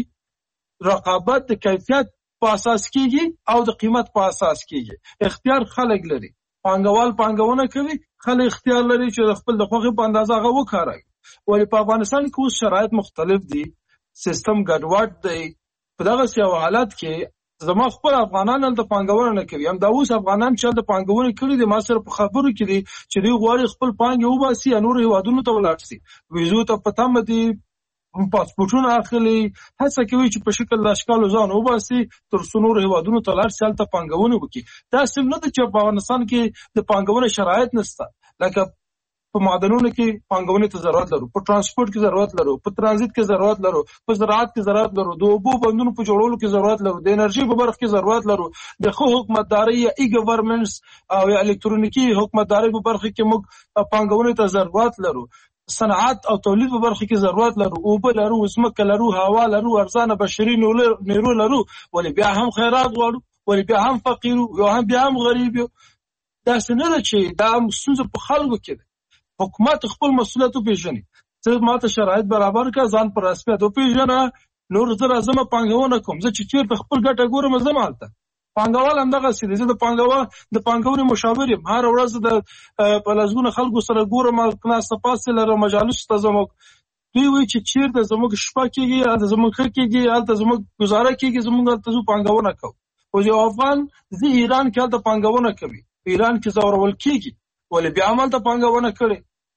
رقابت د کیفیت په اساس کېږي او د قیمت په اساس کېږي. اختیار خلک لري، پانګوال پانګونه کوي، خلک اختیار لري چې خپل د خوښې په اندازه هغه وکاروي. ولې په افغانستان کې اوس شرایط مختلف دي، سیستم ګډوډ دی. په دغسې یو حالت کې زما خپل افغانان هلته پانګونه نه کوي. همدا اوس افغانان چې هلته پانګونه کړي دي ما سره په خبرو کې دي چې دوی غواړي خپل پانګې وباسي یا نورو هیوادونو ته ولاړ شي، ویزو ته په تمه دي، پاسپورټونه اخلي، هڅه کوي چې په شکل د اشکالو ځان وباسي تر څو نورو هیوادونو ته لاړ شي هلته پانګونه وکړي. داسې نه ده چې په افغانستان کې د پانګونې شرایط نشته. لکه په معدنونو کې پانګونې ته ضرورت لرو، په ترانسپورټ کې ضرورت لرو، په ترانزیت کې ضرورت لرو، په زراعت کې ضرورت لرو، د اوبو بندونو په جوړولو کې ضرورت لرو، د انرژي په برخه کې ضرورت لرو، د ښه حکومتدارۍ یا ای ګورننس او یا الکترونیکي حکومتدارۍ په برخه کې موږ پانګونې ته ضرورت لرو، صنعت او تولید په برخه کې ضرورت لرو، اوبه لرو، ځمکه لرو، هوا لرو، ارزانه بشري نیرو لرو. ولې بیا هم خیرات غواړو، ولې بیا هم فقیر یو، هم بیا هم غریب یو. داسې نه ده چې دا ستونزه په خلکو کې ده. حکومت خپل مسؤلیت وپېژني، زه ماته شرایط برابر کړه، ځان په رسمیت وپېژنه، نور زه راځم پانګونه کوم. زه چې چېرته خپل ګټه ګورم ځم هلته. پانګوال همدغسې دی، زه د پانګوال د پانګونې مشاور یم، هره ورځ د په لسګونه خلکو سره ګورم، ناسته پاسته لرم، مجالسو ته ځم، دوی وایي چې چیرته زموږ شپه کېږي هلته زموږ ښه کېږي هلته زموږ ګزاره کېږي زموږ هلته زو پانګونه کوو. خو یو افغان ځي ایران کې هلته پانګونه کوي، په ایران کې ځورول کېږي، ولې بیا هم هلته پانګونه کړې.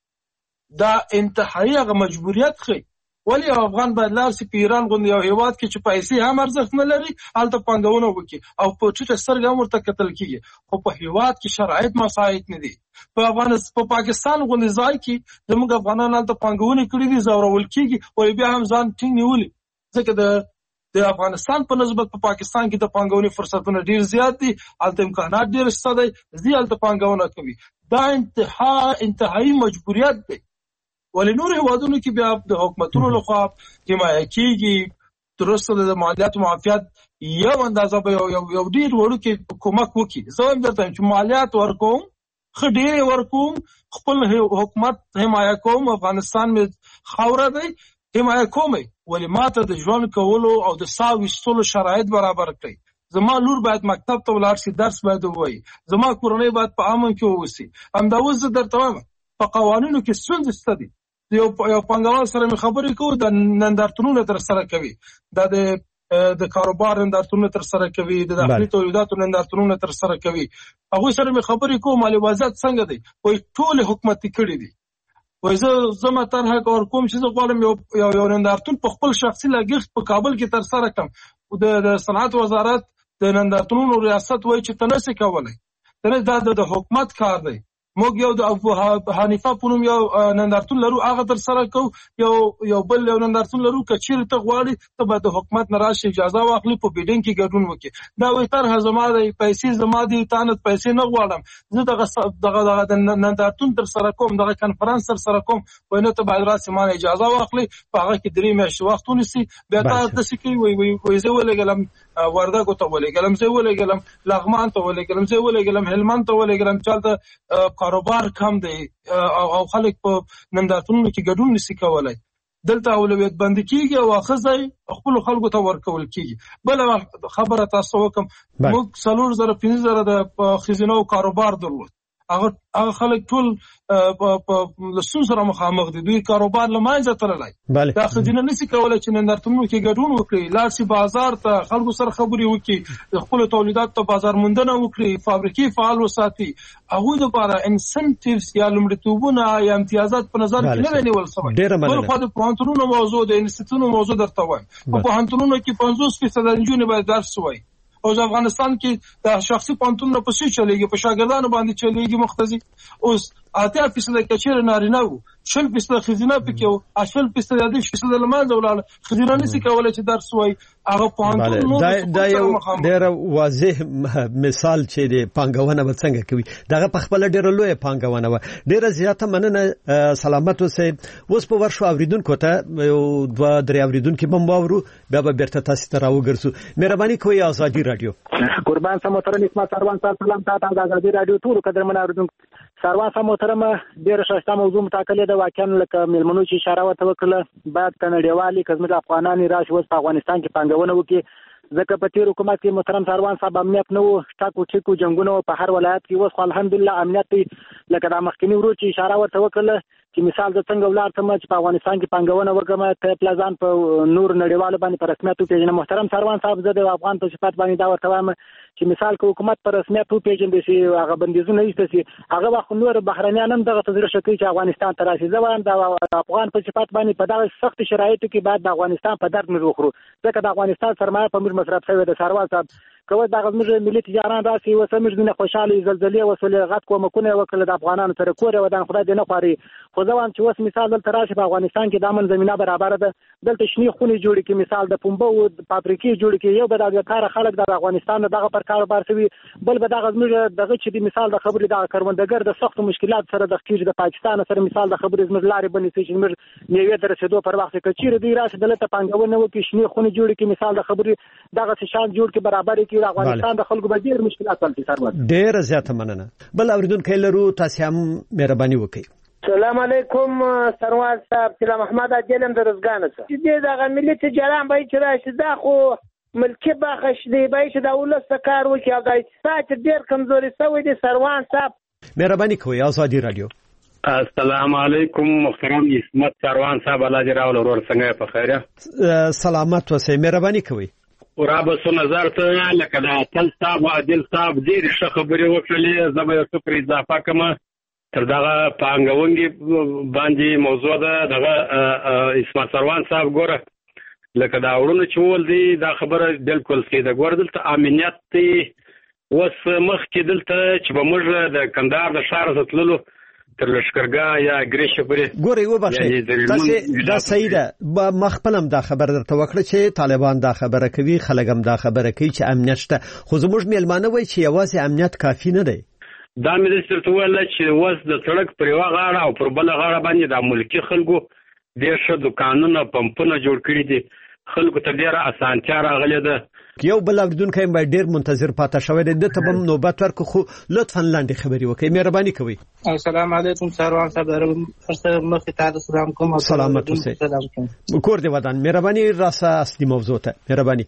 دا انتهایي هغه مجبوریت ښیي. ولې یو افغان باید لاړ شي په ایران غوندې یو هېواد کې چې پیسې هم ارزښت نه لري هلته پانګونه وکړي او په ټیټه سترګه هم ورته کتل کېږي، خو په هېواد کې شرایط مساعد نه دي. په افغانستان په پاکستان غوندې ځای کې زموږ افغانان هلته پانګونې کړي دي، ځورول کېږي، ولې بیا هم ځان ټینګ نیولي. ځکه د د افغانستان په نسبت په پاکستان کې د پانګونې فرصتونه ډېر زیات دي، هلته امکانات ډېر شته دی، ځي هلته پانګونه کوي. دا انتها انتهایي مجبوریت دی. ولې نور هېوادونو کې بیا د حکومتونو لخوا حمایه کېږي، درسته د مالیاتو معافیت یو اندازه به یو یو ډېر وړوکی کومک وکړي. زه هم درته وایم چې مالیات ورکوم، ښه ډېرې ورکوم، خپل حکومت حمایه کوم، افغانستان مې خاوره دی، حمایه کوم، ولې ما ته د ژوند کولو او د ساه ویستلو شرایط برابر کړئ. زما لور باید مکتب ته ولاړ شي، درس باید ووایي، زما کورنۍ باید په امن کې واوسي. همدا اوس زه درته وایم په قوانینو کې ستونزې شته دي. یو یو پانګوال سره مې خبرې کوو، د نندارتونونه ترسره کوي، دا د د کاروبار نندارتونونه ترسره کوي، د داخلي تولیداتو نندارتونونه ترسره کوي. هغوی سره مې خبرې کوم مالي وضعیت څنګه دی، وایي ټولې حکومتي کړي دي. وایي زه زه مطرحه ورکوم چې زه غواړم یو یو نندارتون په خپل شخصي لګښت په کابل کې ترسره کړم. د صنعت وزارت د نندارتونونو ریاست وایي چې ته نشې کولی، دا د حکومت کار دی. موږ یو د ابو حنیفه په نوم یو نندارتون لرو، هغه ترسره کوو. یو یو بل یو نندارتون لرو، که چیرې ته غواړې ته باید د حکومت نه راشي، اجازه واخلي، په بیډینګ کې ګډون وکړي. دا وایي طرحه زما دی، پیسې زما دي، تا نه پیسې نه غواړم، زه دغه دغه دغه د نندارتون ترسره کوم، دغه کنفرانس ترسره کوم. وایي نه ته باید راسې ما نه اجازه واخلي، په هغه کې درې میاشتې وخت ونیسي، بیا تا داسې کوي وایي زه ولېږلم وردګو ته ولېږلم، زه ولېږلم لغمان ته ولېږلم، زه ولېږلم هلمند ته ولېږلم، چې هلته کاروبار کم دی او خلک په نندارتونونو کې ګډون نشي کولی. دلته اولویت بندي کېږي او ښه ځای خپلو خلکو ته ورکول کېږي. بله خبره تاسو وکړم، موږ څلور زره پنځه زره د ښځینهو کاروبار درلود. هغه هغه خلک ټول له ستونزو سره مخامخ دي، دوی کاروبار له منځه تللی. دا ښځینه نشي کولی چې نندارتونونو کې ګډون وکړي، لاړ شي بازار ته، خلکو سره خبرې وکړي، د خپلو تولیداتو ته بازار موندنه وکړي، فابریکې فعال وساتي. هغوی دپاره انسنټیوز یا لومړیتوبونه یا امتیازات په نظر کې نه دی نیول شوی. بل خوا د پوهنتونونو موضوع د انسټیټونو موضوع درته وایم، په پوهنتونونو کې پنځوس فیصده نجونې باید درس ووایي. او افغانستان کې د شخصي پوهنتونونو په څیر چلیږي، په شاګردانو باندې چلیږي مختزي. اوس اتیا فیصده کچېره نارینه وو، شل فیصده ښځینه پکې وو، شل فیصده دېرش فیصده له منځه ولاړه. ښځینه نشي کولی چې درس ووایي. هغه پوهنتون دا یو ډېر واضح مثال چې د پانګونه به څنګه کوي، دغه په خپله ډېره لویه پانګونه وه. ډېره زیاته مننه، سلامت اوسئ. اوس په ورشو اورېدونکو ته یو دوه درې اورېدونکي به هم واورو، بیا به بېرته تاسې ته راوګرځو. مهرباني کوئ ازادي راډیو. قربان صاحب محترم اسمت سروان صاحب سلام تاسو د ازادي راډیو ټولو قدرمن اورېدونکو. سروان صاحب محترم ډېره ښایسته موضوع متاکلې ده، واقعا لکه میلمنو چې اشاره ورته وکړله، باید که نړیوالې که زموږ افغانان راشي اوس په افغانستان کې پانګونه وکړي. ځکه په تېر حکومت کې محترم سروان صاحب امنیت نه و، ټاکو ټیکو جنګونه په هر ولایت کې. اوس خو الحمدلله امنیت دی، لکه دا مخکیني ورور چې اشاره ورته وکړله چې مثال د څنګه ولاړ تم چې په افغانستان کې پانګونه وکړم، ته پلازان په نور نړیوالو باندې په رسمیت وپېژنم. محترم سروان صاحب زه د افغان په صفت باندې دا ورته وایم چې مثال که حکومت په رسمیت وپېژندل شي، هغه بندیزونه ایسته شي، هغه وخت نور بهرنیان هم دغه ته زړه ښه کوي چې افغانستان ته راشي. زه وایم د افغان په صفت باندې په دغه سختو شرایطو کې باید د افغانستان په درد موږ وخورو، ځکه د افغانستان سرمایه په موږ مصرف شوې ده. سروان صاحب که اوس دغه زموږ ملي تجاران راشي، اوس موږ ځینې خوشحالې زلزلې وسولې غټ کومکونه یې وکړل د افغانانو سره، کور یې ودان، خدای دې نه خواري. خو زه وایم چې اوس مثال دلته راشي په افغانستان کې د امن زمینه برابره ده، دلته شنې خونې جوړې کړي، مثال د پنبو فابریکې جوړې کړي، یو به د کاره خلک د افغانستان دغه پر کاروبار شوي، بل به دغه زموږ دغه چې د مثال د خبرې دغه کروندګر د سختو مشکلات سره د کېږي د پاکستان سره مثال د خبرې زموږ لارې بندې شي چې زموږ میوې د رسېدو پر وخت که چیرې دوی راشي دلته پانګونه وکړي، شنې خونې جوړې کړي، مثال د خبرې دغه شان جوړ کړي، برابر کړي، د افغانستان د خلکو به ډېر مشکلات حل شي. ډېره زیاته مننه. بل اورېدونکی لرو، تاسې هم مهرباني وکړئ. سلام علیکم سروان صاحب، سلام محمد عجلم د رزګانه څخه. چې دغه ملي تجاران به چې راشي دا خو ملکي برخه شدي، به چې د ولس کار وکړي او د اقتصاد ډېر کمزوري شوی دی. سروان صاحب مهرباني کوئ، ازادي راډیو. السلام علیکم محترم عصمت سروان صاحب، الله دې راول ورور څنګه په خیره سلامت اوسئ، مهرباني کوئ. ورابه سو نظر ته لکه دا تل صاحب عادل صاحب ډېرې ښه خبرې وکړلې. زه به یو څه پرې اضافه کړم تر دغه پانګونکي باندې موضوع ده. دغه عصمت سروان صاحب ګوره لکه دا وړونه چې ول دي دا خبره بالکل صحیح ده. ګوره دلته امنیت دی اوس مخکې دلته چې به موږ د کندهار د ښار ته تللو تر لشکرګاه یا ګریشه پورې ګورې وبخښئ دا صحیح ده. ما خپل هم دا خبره درته وکړه چې طالبان دا خبره کوي، خلک هم دا خبره کوي چې امنیت شته، خو زموږ میلمانه وایي چې یوازې امنیت کافي نه دی. دا مې درته ورته وویل چې اوس د سړک پر یوه غاړه او پر بله غاړه باندې د ملکي خلکو ډېر ښه دوکانونه پمپونه جوړ کړي دي، خلکو ته ډېره اسانتیا راغلې ده. یو بل اورېدونکی باید ډېر منتظر پاتې شوی دی، ده ته به هم نوبت ورکړو، خو لطفا لاندې خبرې وکړئ، مهرباني کوئ. السلام علیکم سروان صاحب، مخکې ته سلام کوم. سلامت اوسئ، کور دې ودان. مهرباني راسه اصلي موضوع ته مهرباني.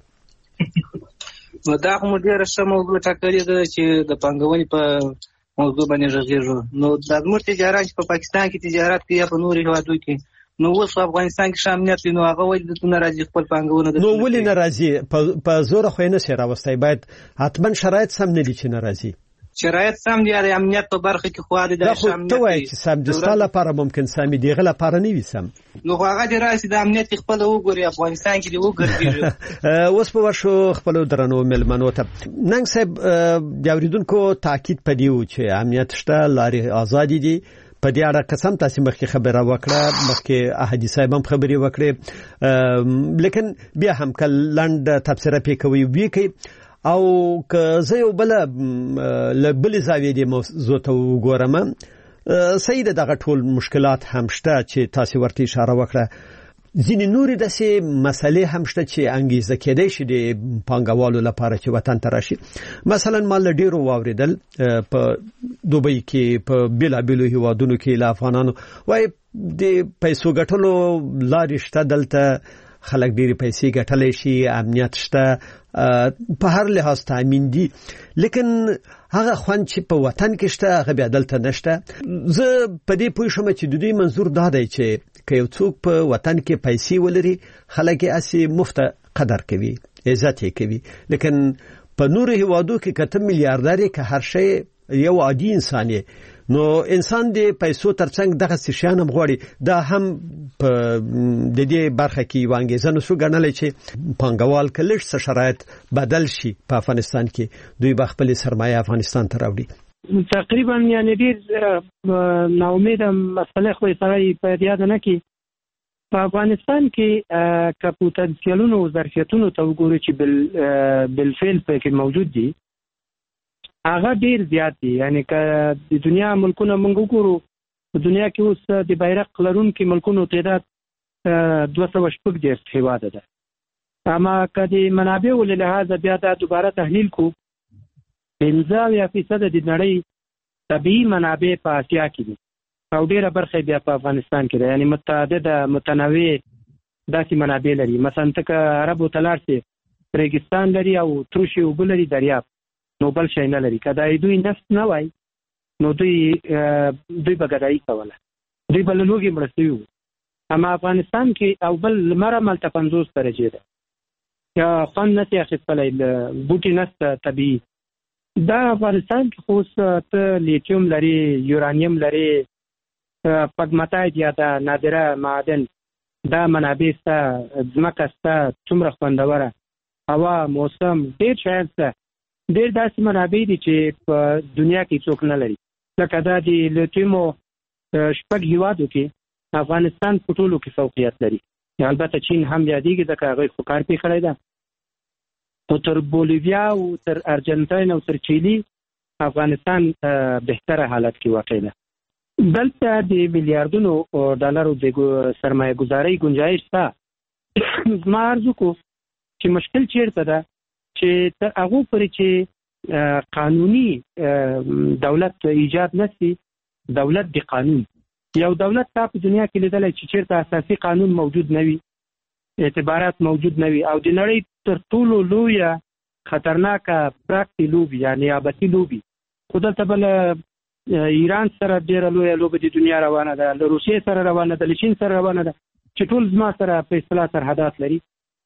نو دا خو مو ډېره ښه موضوع ټاکلې ده چې د پانګونې په موضوع باندې غږېږو. نو دا زموږ تجارت چې په پاکستان کې تجارت کوي یا په نورو هېوادو کې، نو اوس په افغانستان کې ښه امنیت وي، نو هغه ولې دلته نه راځي خپل پانګونه؟ نو ولې نه راځي؟ په زوره خو یې نشي راوستی، باید حتما شرایط سم نه دي چې نه راځي. شرایط سم دي، د امنیت په برخه کې خو د ښه امنیت ته وایي چې سم دي، ستا لپاره ممکن سم دي، هغه لپاره نه وي سم. نو هغه دې راشي د امنیت خپله وګوري، افغانستان کې دې وګرځېږي. اوس به ورشو خپلو درنو مېلمنو ته. ننګ صاحب د اورېدونکو تاکید په دې و چې امنیت شته، لارې ازادې دي. په دې اړه قسم تاسو مخکې خبره وکړه، مخکې احادي صاحب هم خبرې وکړې، لیکن بیا هم کله لنډ تبصره پې کوي وی کوي. او که زه یو بله له بلې زاویې دې موضوع ته وګورم، صحیح ده دغه ټول مشکلات هم شته چې تاسو ورته اشاره وکړه، ځینې نورې داسې مسلې هم شته چې انګیزه کېدای شي د پانګوالو لپاره چې وطن ته راشي. مثلا ما له ډېرو واورېدل په دوبۍ کې، په بېلابېلو هېوادونو کې له افغانانو وایي د پیسو ګټلو لارې شته، دلته خلک ډېرې پیسې ګټلی شي، امنیت شته، په هر لحاظ تامین دي، لیکن هغه خوند چې په وطن کې شته هغه بیا دلته نشته. زه په دې پوه شوم چې د دوی منظور دا دی چې که یو څوک په وطن کې پیسې ولري خلک یې هسې مفته قدر کوي، عزت یې کوي، لیکن په نورو هېوادو کې که ته میلیاردر یې، که هر شی یو عادي انسان یې، نو انسان د پیسو ترڅنګ دغه شیان هم غواړي. دا هم په د دې برخه کې یوه انګېزه نشو ګڼلی چې پانګوال که لږ څه شرایط بدل شي په افغانستان کې، دوی به خپلې سرمایه افغانستان ته راوړي. تقریبا یعنی ډېر ناامیده مسله خو یې سړی باید یاد نه کړي. په افغانستان کې که پوتنسیالونو او ظرفیتونو ته وګورو چې بالفعل پکې موجود دي، هغه ډیر زیات دي. یعنی که د دنیا ملکونه موږ وګورو، په دنیا کې اوس د بیرغ لرونکي ملکونو تعداد دوه سوه شپږ دېرش هېواده ده. اما که د منابعو له لحاظه بیا دا دوباره تحلیل کو، پنځه اویا فیصده د نړۍ طبیعي منابع په اسیا کې دي او ډیره برخه بیا په افغانستان کې ده. یعنی متعدده متنوع داسې منابع لري. مثلا ته که عربو ته لاړ شې، ریګستان لري او تروشي اوبه لري، دریاب، نو بل شی نه لري. که دا دوی نفت نه وای نو دوی دوی به ګدایي کوله، دوی به له لوږې مړه سوي وو. اما افغانستان کې او بل لمر هملته پنځوس درجې ده، یا خوند نسي اخیستلی، بوټي نسته طبیعي. دا افغانستان کې خو اوس ته لیتیوم لري، یورانیم لري، پګماتایت یا دا نادره معدن، دا منابع سته، ځمکه سته څومره خوندوره، هوا، موسم، ډېر شیان سته. ډېر داسې منابع دي چې په دنیا کې څوک نه لري. لکه دا د لیتیومو شپږ هېوادو کې افغانستان په ټولو کې فوقیت لري. البته چین هم یادېږي ځکه هغوی خو کار پرې کړی ده. خو تر بولیویا او تر ارجنټاین او تر چیلي افغانستان بهتره حالت کې واقع ده. دلته د میلیاردونو ډالرو د سرمایه ګذارۍ ګنجایش شته. زما عرض وکړو چې مشکل چیرته ده چې تر هغو پورې چې قانوني دولت ایجاد نشي، دولت د قانون، یو دولت تا په دنیا کې لیدلی چې چیرته اساسي قانون موجود نه وي، اعتبارات موجود نه وي، او د نړۍ تر ټولو لویه خطرناکه پراکتي لوبي یا نیابتي لوبي، خو دلته بله ایران سره ډېره لویه لوبه د دنیا روانه ده، له روسیې سره روانه ده، له چین سره روانه ده، چې ټول زما سره په اصطلاح سرحدات لري.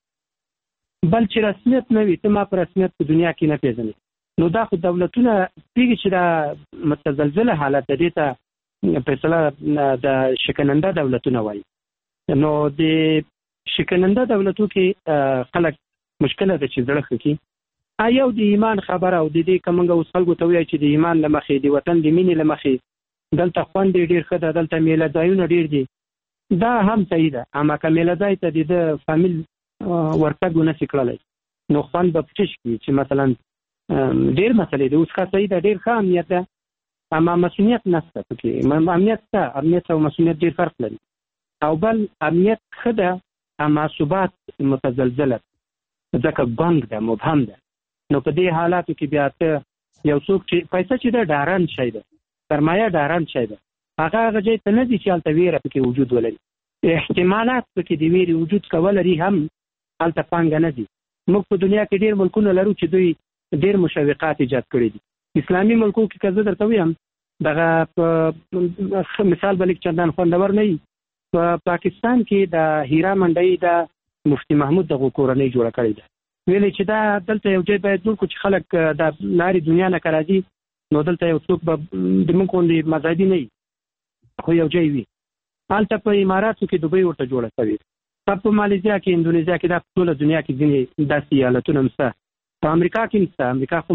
بل چې رسمیت نه وي، ته ما په رسمیت په دنیا کې نه پېژنې. نو دا خو دولتونه پیږي چې دا متزلزله حالت د دې ته په اصطلاح د شکننده دولتونه وایي. نو د شکننده دولتو کې خلک مشکله ده چې زړه ښه کړي. یو د ایمان خبره او د دې کومنګ اوس خلکو ته وایي چې د ایمان له مخې د وطن د مینې له مخې دلته خوند ډېر ښه ده، دلته میله ځایونه ډېر دي، دا هم صحیح ده. اما که میله ځای ته د ده فامیل ورتګ ونشي کړلی نو خوند به پټش کړي چې مثلا ډېر مسلې دي. اوس ښه صحیح ده، ډېر ښه امنیت ده، اما مسؤلیت نشته پکې. امنیت شته، امنیت او مسؤلیت ډېر فرق لري. او بل امنیت ښه ده اما ثبات متزلزله ځکه ګونګ ده، مبهم ده. نو په دې حالاتو کې بیا ته یو څوک چې پیسې چې ده ډارن شی ده، سرمایه ډارن شی ده، هغه هغه ځای ته نه ځي چې هلته ویره پکې وجود ولري. احتمالات پکې د ویرې وجود که ولري هم هلته پانګه نه ځي. موږ په دنیا کې ډېر ملکونه لرو چې دوی ډېر مشوقات ایجاد کړي دي. اسلامي ملکو کې که زه درته ویم دغه په مثال به لیک چندان خوندور نه وي. په پاکستان کې د هیرا منډۍ د مفتی محمود دغه کورنۍ جوړه کړې ده. ویلې چې دا دلته یو ځای باید جوړ کړو چې خلک د لارې دنیا نه که راځي نو دلته یو څوک به د موږ غوندې مذهبي نه وي خو یو ځای وي. هلته په اماراتو کې دوبۍ ورته جوړه شوې، په مالیزیا کې، اندونیزیا کې، دا په ټوله دنیا کې ځینې داسې ایالتونه هم شته. په امریکا کې هم شته. امریکا خو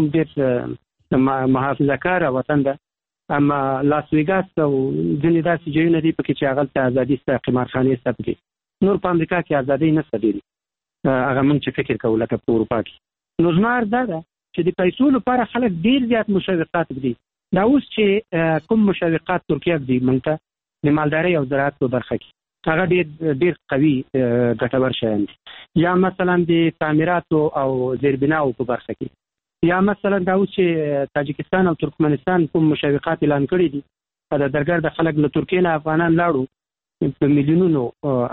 ډېر محافظه کاره وطن ده، اما لاس ویګاس او ځینې داسې ځایونه دي پکې چې هغلته ازادي شته، قمارخانې شته پکې. نور په امریکا کې ازادۍ نشته ډېرې، هغه موږ چې فکر کوو لکه په اروپا کې. نو زما عرض دا ده چې د پیسو لپاره خلک ډېر زیات مشوقات دي. دا اوس چې کوم مشوقات ترکیه دي موږ ته د مالدارۍ او زراعت په برخه کې هغه ډېر ډېر قوي ګټور شیان دي. یا مثلا د تعمیراتو او زیربناو په برخه کې، یا مثلا دا اوس چې تاجکستان او ترکمنستان کوم مشوقات اعلان کړي دي، د درګرد د خلک له ترکیې نه افغانان لاړو په میلیونونو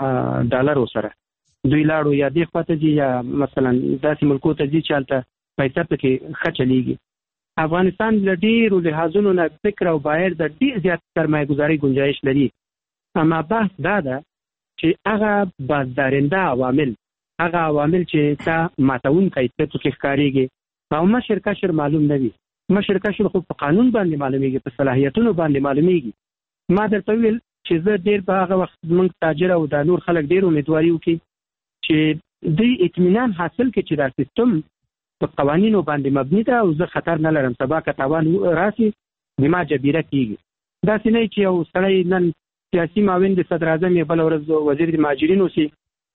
ډالرو سره دوی لاړو، یا دې خواته ځي یا مثلا داسې ملکو ته ځي چې هلته پیسه پکې ښه چلیږي. افغانستان له ډېرو لحاظونو نه فکر او بایر د ډېر زیات سرمایه ګذارۍ گنجایش لري. اما بحث دا ده چې هغه بازدارنده عوامل، هغه عوامل چې تا ماتونکی ته پکې ښکارېږي او مشر کشر معلوم نه وي. مشر کشر خو په قانون باندې معلومیږي، په صلاحیتونو باندې معلومیږي. ما درته ویل چې زه ډېر په هغه وخت موږ تاجر او دا نور خلک ډېر امیدواري وکړي چې دوی اطمینان حاصل کړي چې دا سیستم په قوانینو باندې مبني ده او زه خطر نه لرم، سبا که تاوان راسي زما جبیره کېږي. داسې نه چې یو سړی نن سیاسي معاون د صدر اعظم یې بله ورځ وزیر د مهاجرین اوسي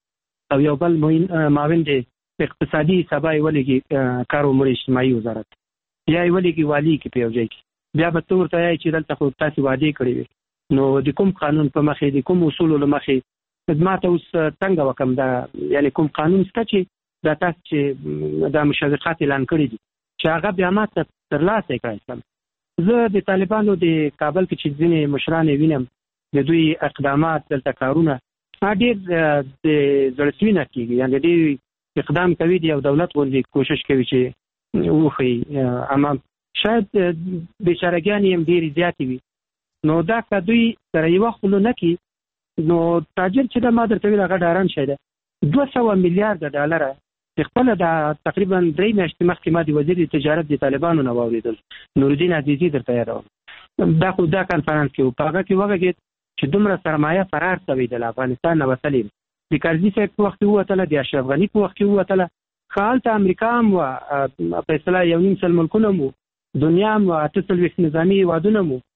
او یو بل معاون د اقتصادي حسابه یې ولېږي کار امور اجتماعي وزارت، یا یې ولېږي والي کې په یو ځای کې، بیا به ته ورته وایې چې دلته خو تاسې وعدې کړې وې. نو د کوم قانون په مخې، د کوم اصولو له مخې ما ته اوس څنګه وکم دا، یعنی کوم قانون شته چې دا تاسو چې دا مشوقات اعلان کړي دي چې هغه بیا ما ته ترلاسه کړی شم. زه د طالبانو د کابل کې چې ځینې مشران یې وینم د دوی اقدامات دلته کارونه ډېر د زړه نه کېږي، یعنې ډېر اقدام کوي دي او دولت غوندې کوشش کوي چې وښیي، اما شاید بېچارهګیانې هم ډېرې زیاتې وي. نو دا که دوی سره یوه خلو نه کړي نو تاجر چې دا ما درته ویل هغه ډارن شی ده. دوه سوه میلیارده ډالره چې خپله دا تقریبا درې میاشتې مخکې ما د وزیر تجارت د طالبانو نه واورېدل، نورالدین عزیزي درته یادوم، دا خو دا کنفرانس کې و، په هغه کې وغږېد چې دومره سرمایه فرار شوې ده له افغانستان نه وتلې، د کرزي صاحب په وخت کې ووتله، د اشرف غني په وخت کې ووتله، ښه هلته امریکا هم وه، په اصطلاح یو نیم سل ملکونه هم وو، دنیا هم وه، اته څلوېښت نظامي هېوادونه هم وو،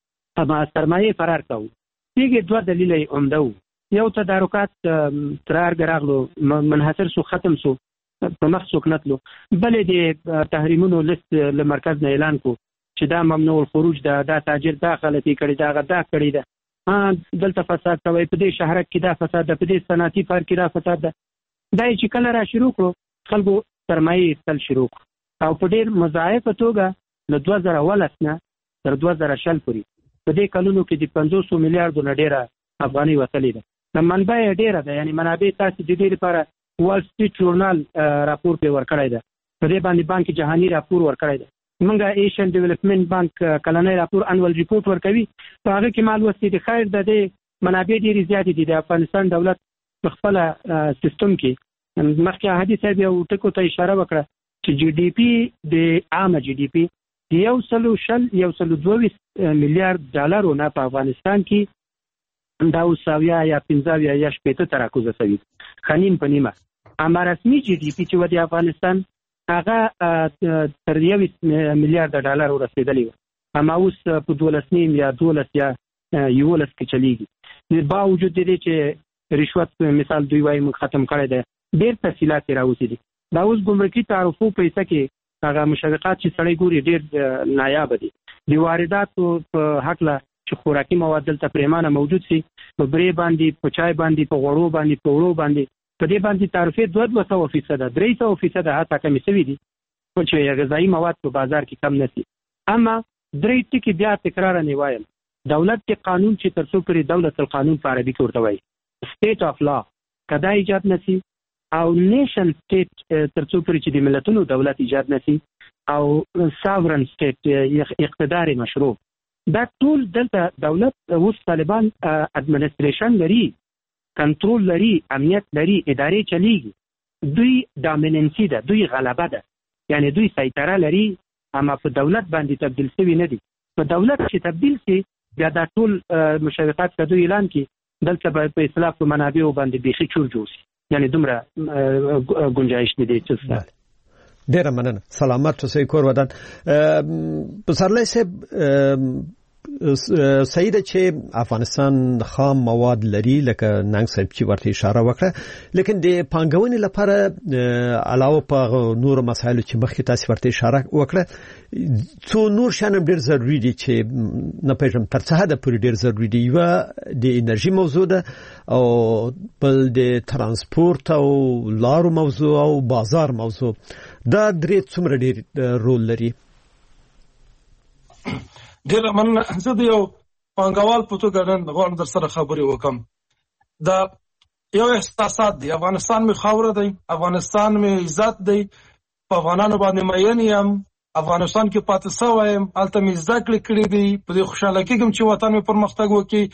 اما سرمایې فرار کوو. دیگه دوه دلیل عمده و. یو تدارکات تر ارګ راغلو منحصر سو، ختم سو، په مخ څوک نه تلو. بلې د تحریمونو لیست له مرکز نه اعلان کو چې دا ممنوع الخروج ده، دا تاجر دا غلطي کړې ده، هغه دا کړې ده، دلته فساد کوي، په دې شهرک کې دا فساد ده، په دې صنعتي پارک کې دا فساد ده. دا چې کله را شروع کړو خلکو سرمایې ایستل شروع کړو او په ډېر مضاعفه توګه له دوه زره اوولس نه تر دوه زره شل پورې په دې کلونو کې د پنځوسو میلیاردو نه ډېره افغانۍ وتلې ده. د منبع یې ډېره ده، یعنې منابع تاسې د دې لپاره وال سټریټ ژورنال راپور پرې ورکړی ده، په دې باندې بانک جهاني راپور ورکړی ده، موږ ایشین ډیولپمنٹ بانک کلنۍ راپور انوال ریپورت ورکوي په هغه کې مال وستي د خیر د دې منابع ډېرې زیاتې دي. د افغانستان دولت په خپل سیستم کې مخکې حدیث صاحب یو ټکو ته اشاره وکړه چې جی ډي پی د عامه جی ډي پی یو سلو شل یو سلو دوه میلیارډ ډالرو نه په افغانستان کې دا اوساویا یا پنځاویا یا شپېته تراکوزه شوي خنیم په نیمه. اما رسمي جی ډي پی چې و د افغانستان هغه تر یویشت میلیارډ ډالر ورسېدلی و، اما اوس په دولس نیم یا دولس یا یولس کې چلیږي. باوجود د دې چې رشوت مثال دوی وایي موږ ختم کړی دی، ډېر تفصیلات یې راوځي دي. دا اوس ګمرکي تعرفو پیسه کې هغه مشوقات چې سړی ګوري ډېر نایاب دي. د وارداتو په هکله چې خوراکي مواد دلته پرېمانه موجود سي، په برې باندې، په چای باندې، په غوړو باندې، په وړو باندې، په دې باندې تعرفې دوه دوه سوه فیصده درې سوه فیصده حتی کمې شوي دي چې غذایي مواد په بازار کې کم نه سي. اما درې ټکي بیا تکرار نه وایم، دولت کې قانون چې تر څو پورې دولت القانون په عربي کې ورته وایي سټیټ اف لا کدا ایجاد نسی او نیشن سټیټ تر څو پورې چې د ملتونو دولت ایجاد نسی او ساورن سټیټ اقتدار مشروع، دا ټول دلته دولت اوس طالبان اډمنستریشن لري، کنټرول لري، امنیت لري، ادارې چلیږي، دوی ډامیننسي ده، دوی غلبه ده، یعنی دوی سیطره لري. اما په دولت باندې تبدیل شوي نه دي. په دولت چې تبدیل شي بیا دا ټول مشارکات که دوی اعلان کړي دلته به په اصلاف په منابعو باندې بیخي چور جوړ شي، یعنی دومره گنجایش نه دی چې څه. ډیره مننه، سلامت اوسئ کور ودان. پسرلی صاحب صحیح ده چې افغانستان خام مواد لري لکه ننګ صاحب چې ورته اشاره وکړه، لیکن د پانګونې لپاره علاوه په نور مسایلو چې مخکې تاسو ورته اشاره وکړه څو نور شان ډېر ضروري دي چې نه پېژنم تر څه حده پورې ډېر ضروري دي. یوه د انرژي موضوع ده او بل د ترانسپورت او لارو موضوع او بازار موضوع. دا درې څومره ډېر رول لري؟ ډېر مننه. زه د یو پانګوال په توګه نن غواړم در سره خبرې وکړم. دا یو احساسات دی، افغانستان مې خاوره دی، افغانستان مې عزت دی، په افغانانو باندې مین یم، افغانستان کې پاتې سوی یم، هلته مې زده کړې کړې دي، په دې خوشحاله کېږم چې وطن مې پرمختګ وکړي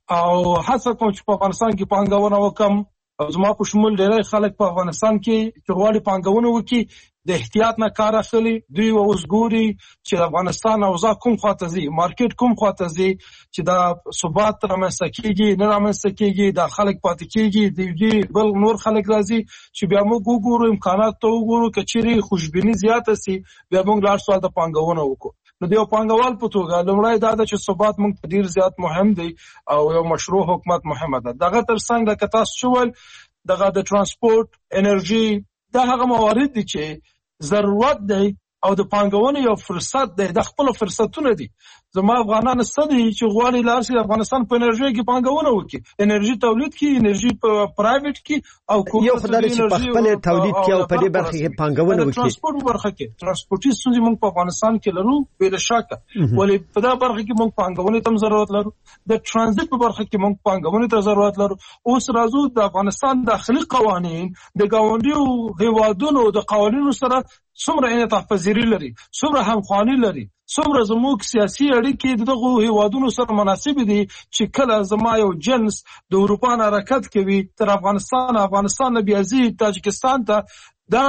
او هڅه کوم چې په افغانستان کې پانګونه وکړم. او زما په شمول ډېری خلک په افغانستان کې چې غواړي پانګونه وکړي د احتیاط نه کار اخلي. دوی اوس ګوري چې د افغانستان اوضاع کوم خواته ځي، مارکیټ کوم خواته ځي، چې دا ثبات رامنځته کېږي نه رامنځته کېږي، دا خلک پاتې کېږي، دوی بل نور خلک راځي چې بیا موږ وګورو امکانات ته وګورو، که چیرې خوشبیني زیاته سي بیا موږ لاړ سو هلته پانګونه وکړو. نو د یو پانګوال په توګه لومړی دا ده چې ثبات موږ ته ډېر زیات مهم دی او یو مشروع حکومت مهمه ده. دغه تر څنګ لکه تاسو چې وویل دغه د ترانسپورت، انرژي، دا هغه موارد دي چې ضرورت دی او د پانګونې یو فرصت دی، د خپل فرصتونه دي. زما افغانان څه دي چې غواړي لاړ شي افغانستان په انرژي کې پانګونه وکړي، انرژي تولید کړي، انرژي په پرایویټ کې او یو خدای چې په خپل تولید کې او په دې برخه کې پانګونه وکړي. ترانسپورت برخه کې ترانسپورتي ستونزې موږ په افغانستان کې لرو بلا شک، ولې په دا برخه کې موږ پانګونې ته ضرورت لرو، د ترانزیت په برخه کې موږ پانګونې ته ضرورت لرو. اوس راځو د افغانستان داخلي قوانین د ګاونډیو هیوادونو د قوانینو سره څومره انعطاف پذیري لري، څومره همخواني لري، څومره زموږ سیاسي اړیکې دغه هیوادونو سره مناسب دي چې کله زما یو جنس د اروپا نه حرکت کوي تر افغانستان، افغانستان نه بیا ځي تاجکستان ته، دا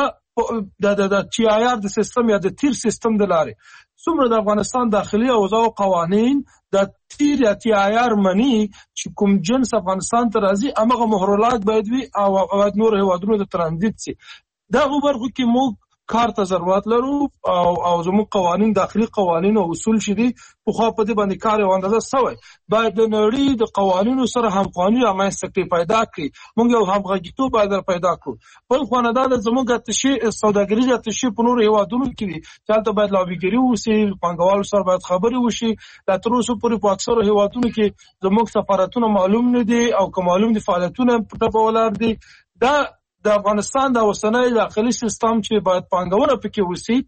د د ټي آی آر د سیستم یا د تیر سیستم د لارې څومره د افغانستان داخلي اوضاع او قوانین د تیر یا ټي آی آر مني چې کوم جنس افغانستان ته راځي هغه مهرولات باید وي او باید نور هیوادونو د ترانزیت سي. دغه برخو کې موږ کار ته ضرورت لرو او او زموږ قوانین داخلي قوانین او اصول چې دي په خوا په دې باندې کار یو اندازه سوی باید د نړۍ د قوانینو سره همخواني رامنځته پیدا کړي، موږ یو همغږیتوب باید پیدا کړو. بل خو نه دا د زموږ اتشې سوداګریز اتشې په نورو هیوادونو کې دي چې هلته باید لابیګري وشي، پانګوالو سره باید خبرې وشي. لا تر اوسه پورې په اکثرو هیوادونو کې زموږ سفارتونه معلوم نه دي او که معلوم دي فعالیتونه په ټپه ولاړ دي. دا د افغانستان د اوسنۍ داخلي سیستم چې باید پانګونه پکې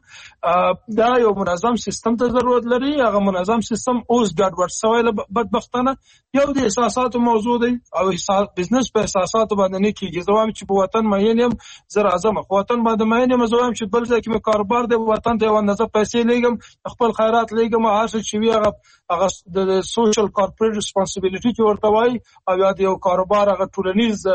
وسی دا یو منظم سیستم ته ضرورت لري. هغه منظم سیستم اوس ګډوډ شوی بدبختانه. یو د احساساتو موضوع دی او بزنس په احساساتو باندې نه کیږي. زه وایم چې په وطن مین یم، زه راځم په وطن باندې مین یم، زه وایم چې بل ځای کې مې کاروبار دی، وطن ته یو اندازه پیسې لیږم، خپل خیرات لیږم، هر څه چې وي هغه هغه د سوشل کارپوریټ ریسپانسیبিলিټي چې ورته وایي او یا د یو کاروبار هغه ټولنیز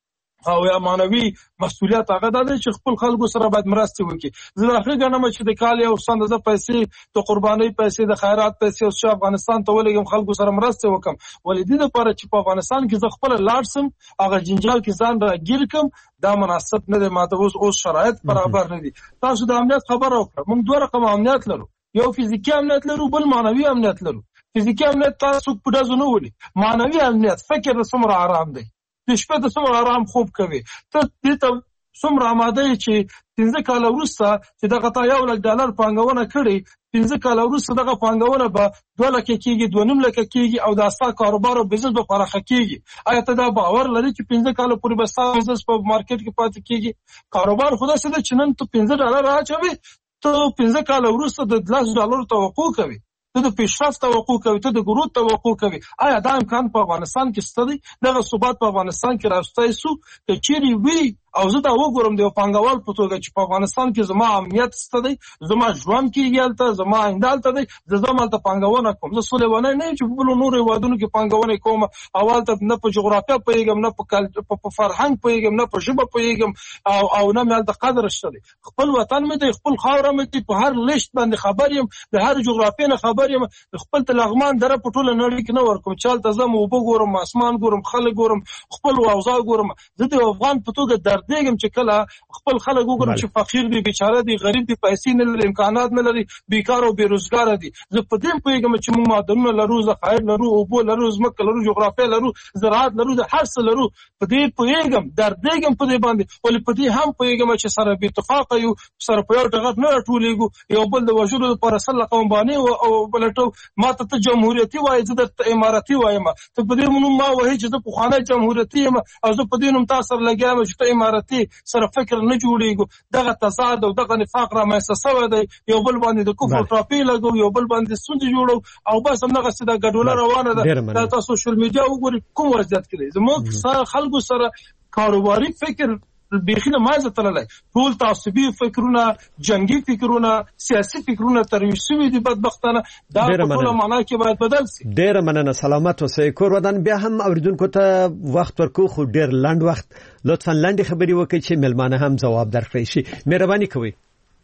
او یا مانوي مسؤلیت هغه د چې خپل خلکو سره باید مرسته وکړي. زه د اخر غنم چې د کال یو څنګه پیسې د قرباني پیسې د خیرات پیسې او افغانستان ته ولګم خلکو سره مرسته وکم، ولې دې لپاره چې په افغانستان کې زه خپل لاړسم هغه جنجال کې ځان راګیر کم، دا مناسب نه دی. ماته اوس اوس شرایط برابر نه دي. تاسو د امنیت خبره وکړه. موږ دوه رقم امنیت لرو، یو فزیکی امنیت لرو، بل مانوي امنیت لرو. فزیکی امنیت تاسو په داسو نه ولي، مانوي امنیت فکر څومره آرام دی، د شپې د څومره آرام خوب کوي. ته دې ته څومره آماده یې چې پنځه کاله وروسته چې دغه تا یو لک ډالر پانګونه کړې، پنځه کاله وروسته دغه پانګونه به دوه لکه کېږي، دوه نیم لکه کېږي او دا ستا کاروبار او بزنس به پراخه کېږي. آیا ته دا باور لري چې پنځه کاله پورې به ستا بزنس په مارکیټ کې پاتې کېږي؟ کاروبار خو داسې ده چې نن ته پنځه ډالر اچوې، ته پنځه کاله وروسته د لس ډالرو توقع کوي، ته د پیشرفت توقع کوي، ته د ګروت توقع کوي. آیا دا امکان په افغانستان کې شته دی؟ دغه ثبات په افغانستان کې راوستی سو که چیرې وي او زه دا وګورم د یو پانګوال په توګه چې په افغانستان کې زما امنیت شته دی، زما ژوند کېږي هلته، زما آینده هلته دی، زه ځم هلته پانګونه کوم. زه سولیوانی نه یم چې په بلو نورو هېوادونو کې پانګونه کوم او هلته نه په جغرافیه پوهېږم، نه په فرهنګ پوهېږم، نه په ژبه پوهېږم او او نه مې هلته قدر شته دی. خپل وطن مې دی، خپل خاوره مې دی، په هر لیست باندې خبر یم، د هر جغرافیې نه خبر یم. خپل ته لغمان دره په ټوله نړۍ کې نه ورکوم چې هلته ځم اوبه ګورم، اسمان ګورم، خلک ګورم، خپل اوضاع ګورم. زه د افغان په توګه دردېږم چې کله خپل خلک وګورم چې فقیر دي، بیچاره دي، غریب دي، پیسې نه لري، امکانات نه لري، بیکار او بیروزګار دي. زه په دې پوهېږم چې موږ معدنونه لرو، ذخایر لرو، اوبه لرو، ځمکه لرو، جغرافیه لرو، زراعت لرو، د هر څه لرو. په دې پوهېږم، دردېږم په دې باندې، ولې په دې هم پوهېږم چې سره بې اتفاقه یو، سره په یو ټغر نه راټولېږو، یو بل د وژلو لپاره سل قومبانې او بلټو. ما ته ته جمهوریتي وایې، زه درته امارتي وایم. ته په دې نوم ما وایې چې زه پخوانی جمهوریتي یم او زه په دې نوم تا سره لګیا یم چې ته امارتي، سره فکر نه جوړېږو. دغه تضاد او دغه نفاق رامنځته شوی دی. یو بل باندې د کفر ټاپې لګو، یو بل باندې ستونزې جوړو او بس همدغسې دا ګډوله روانه ده. دا تاسو سوشل میډیا وګورئ کوم وضعیت کې دی. زموږ خلکو سره کاروباري فکر بیخي له منځه تللی، ټول تعصبي فکرونه، جنګي فکرونه، سیاسي فکرونه ترویج شوي دي بدبختانه. دا په ټوله معنا کې باید بدل شي. ډېره مننه، سلامت اوسئ. کور ودان بیا هم اوریدونکو ته وخت ورکو، خو ډېر لنډ وخت. لطفا لنډې خبرې وکړئ چې مېلمانه هم ځواب درکړی شي. مهرباني کوئ.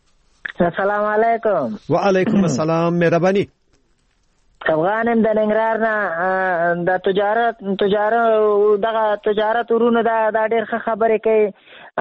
السلام علیکم. وعلیکم السلام. مهرباني. افغانم د ننګرهار نه د تجارت تجارت دغه تجارت ورونه دا د ډېر ښه خبرې کوي.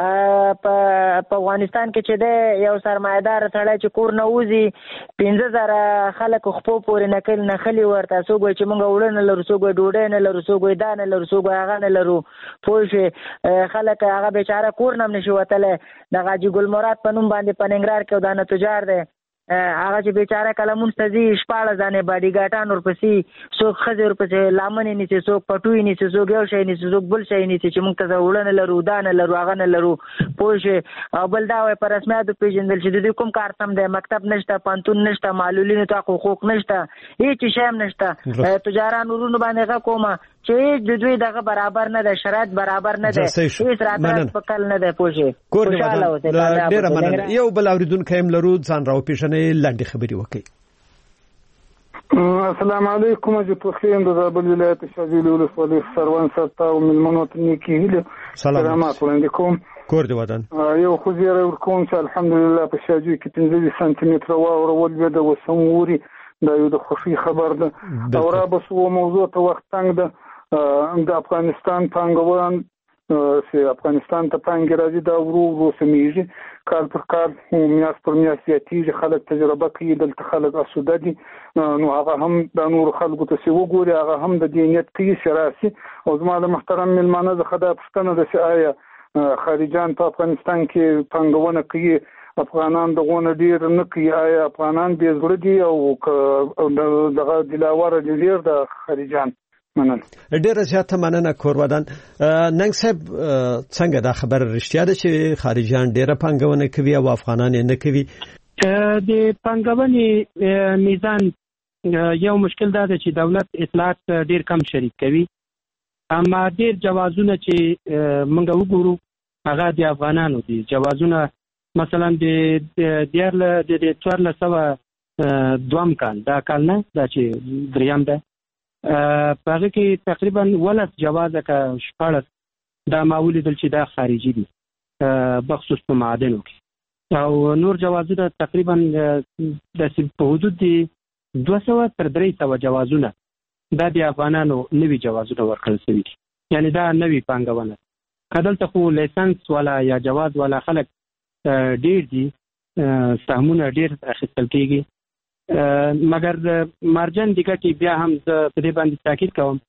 په افغانستان کې چې دی یو سرمایه‌دار سړی چې کور نه وځي، پنځه زره خلک خپو پورې نکل نخلي ورته، څوک وایي چې موږ اوړه نه لرو، څوک وایي ډوډۍ نه لرو، څوک وایي دا نه لرو، څوک وایي هغه نه لرو. پوه شوې، خلک هغه بیچاره کور نه هم نشي وتلی. د حاجي ګل مراد په نوم باندې په ننګرهار کې یو دانه تجار دی، هغه چې بیچاره کله مونځ ته ځي شپاړس دانې باډي ګاټان ورپسې، څوک ښځې ورپسې لامنې نیسي، څوک پټوې نیسي، څوک یو شی نیسي، څوک بل شی نیسي چې موږ ته اوړه نه لرو، دا نه لرو، هغه نه لرو. پوه شوې. او بل دا وایي په رسمیاتو پېژندل چې د دوی کوم کار سم دی، مکتب نشته، پوهنتون نشته، معلولینو ته حقوق نشته، هېڅ شی هم نشته. تجاران ورونو باندې غږ کومه چې د دوی دغه برابر نه ده، شرایط برابر نه ده، هېڅ راتګ په کل نه ده. پوه شوې. خوشحاله اوسئ. ډېره مننه. یو بل اورېدونکی هم لرو، ځان راوپېژنئ، لنډې خبرې وکړئ. السلام علیکم. زه پخیم د زابل ولایت شاجوی ولسوالۍ سروان سرته او مېلمنو ته نیکې هیلې سلامات وړاندې کوم. کور دې ودان. یو خو زیری ورکوم چې الحمدلله په شاجوی کې پنځه ویشت سانتي متره واوره ولوېده، اوس هم اوري. دا یو د خوښۍ خبر ده. او رابس و موضوع ته وخت تنګ ده. د افغانستان پانګوال چې افغانستان ته پانګې راځي دا ورو ورو سمیږي، کال پر کال میاشت پر میاشت زیاتېږي، خلک تجربه کوي، دلته خلک اسوده دي. نو هغه هم د نورو خلکو ته چې وګوري، هغه هم د دې نیت کوي چې راسي. او زما د محترم مېلمانه څخه دا پوښتنه ده چې آیا خارجان په افغانستان کې پانګونه کوي؟ افغانان دغونه ډېر نه کوي. آیا افغانان بې زړه دي او دغه دلاوره دي ډېر د خارجان؟ مننه. ډیره زیاته مننه کورودان. ننګ صاحب څنګه دا خبر رښتیا ده چې خارجيان ډیره پانګونه کوي او افغانان نه کوي؟ د پانګونې میزان یو مشکل دا ده چې دولت اطلاعات ډیر کم شریک کوي، اما ډیر جوازونه چې موږ وګورو هغه د افغانانو دي. جوازونه مثلا د دیار د څوارلس سوه دوم کال دا کال نه دا چې دریم ده په هغه کې تقریبا ولس جوازه که شپاړس دا ما ولیدل چې دا خارجي دي بخصوص په معادنو کې، او نور جوازونه تقریبا د په حدود دي دوه سوه تر درې سوه جوازونه دا د افغانانو نوي جوازونه ورکړل شوي دي، یعنی دا نوي پانګونه. که دلته خو لیسنس والا یا جواز والا خلک ډیر دي، سهمونه ډیر اخیستل کېږي، مګر مارجن د ګټې بیا هم زه په دې باندې تاکید کوم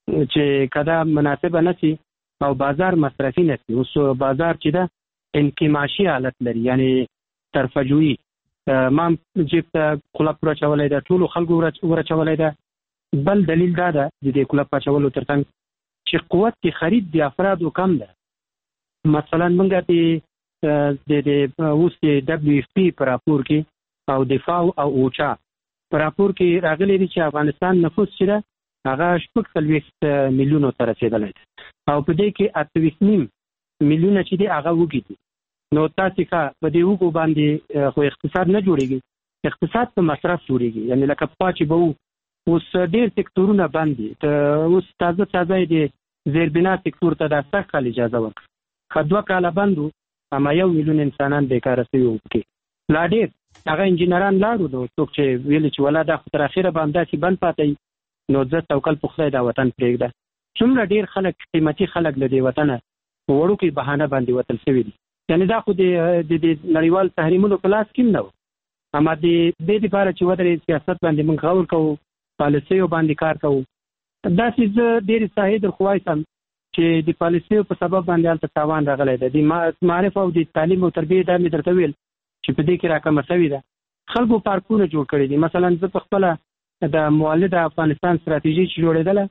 چې که دا مناسبه نه شي او بازار مصرفي نه شي. اوس بازار چې ده انکماشي حالت لري، یعنی طرفجویي. ما جیب ته کلپ ورچولی ده، ټولو خلکو ورچولی ده. بل دلیل دا ده د دې کلپ اچولو تر څنګ چې قوت د خرید د افرادو کم ده. مثلا موږ د اوس د دبلیو اف پی په راپور کې او دفاع او اوچا په راپور کې راغلی دی چې افغانستان نفوس چې ده هغه شپږ څلوېښت میلیونو ته رسېدلی ده، او په دې کې اته ویشت نیم میلیونه چې دی هغه وږي دي. نو تاسې که په دې وږو باندې خو اقتصاد نه جوړېږي، اقتصاد په مصرف جوړېږي. یعنې لکه پخوا چې به وو، اوس ډېر سکتورونه بند دي. اوس تازه تازه یې د زیربنا سکتور ته دا سږ کال اجازه ورکړه، ښه دوه کاله بند وو، اما یو میلیون انسانان بیکاره شوي وو پکې. لا ډېر هغه انجینران لاړو، نو څوک چې ویلي چې ولا دا خو تر اخره به همداسې بند پاتې نو زه توکل په خدای دا وطن پرېږده. څومره ډېر خلک قیمتي خلک له دې وطنه په وړوکې بهانه باندې وتل شوي دي. یعنې دا خو د نړیوال تحریمونو په لاس کې هم نه و، اما د دې دپاره چې ودرې سیاست باندې موږ غور کوو، پالیسیو باندې کار کوو. داسې زه ډېرې ساحې در خوایسم چې د پالیسیو په سبب باندې هلته تاوان راغلی ده. د معرف او د تعلیم او تربیې دا مې درته ویل چې په دې کې راکمه شوې ده. خلکو پارکونه جوړ کړي دي. مثلا زه په خپله د مولد افغانستان ستراتیژي چې جوړېدله،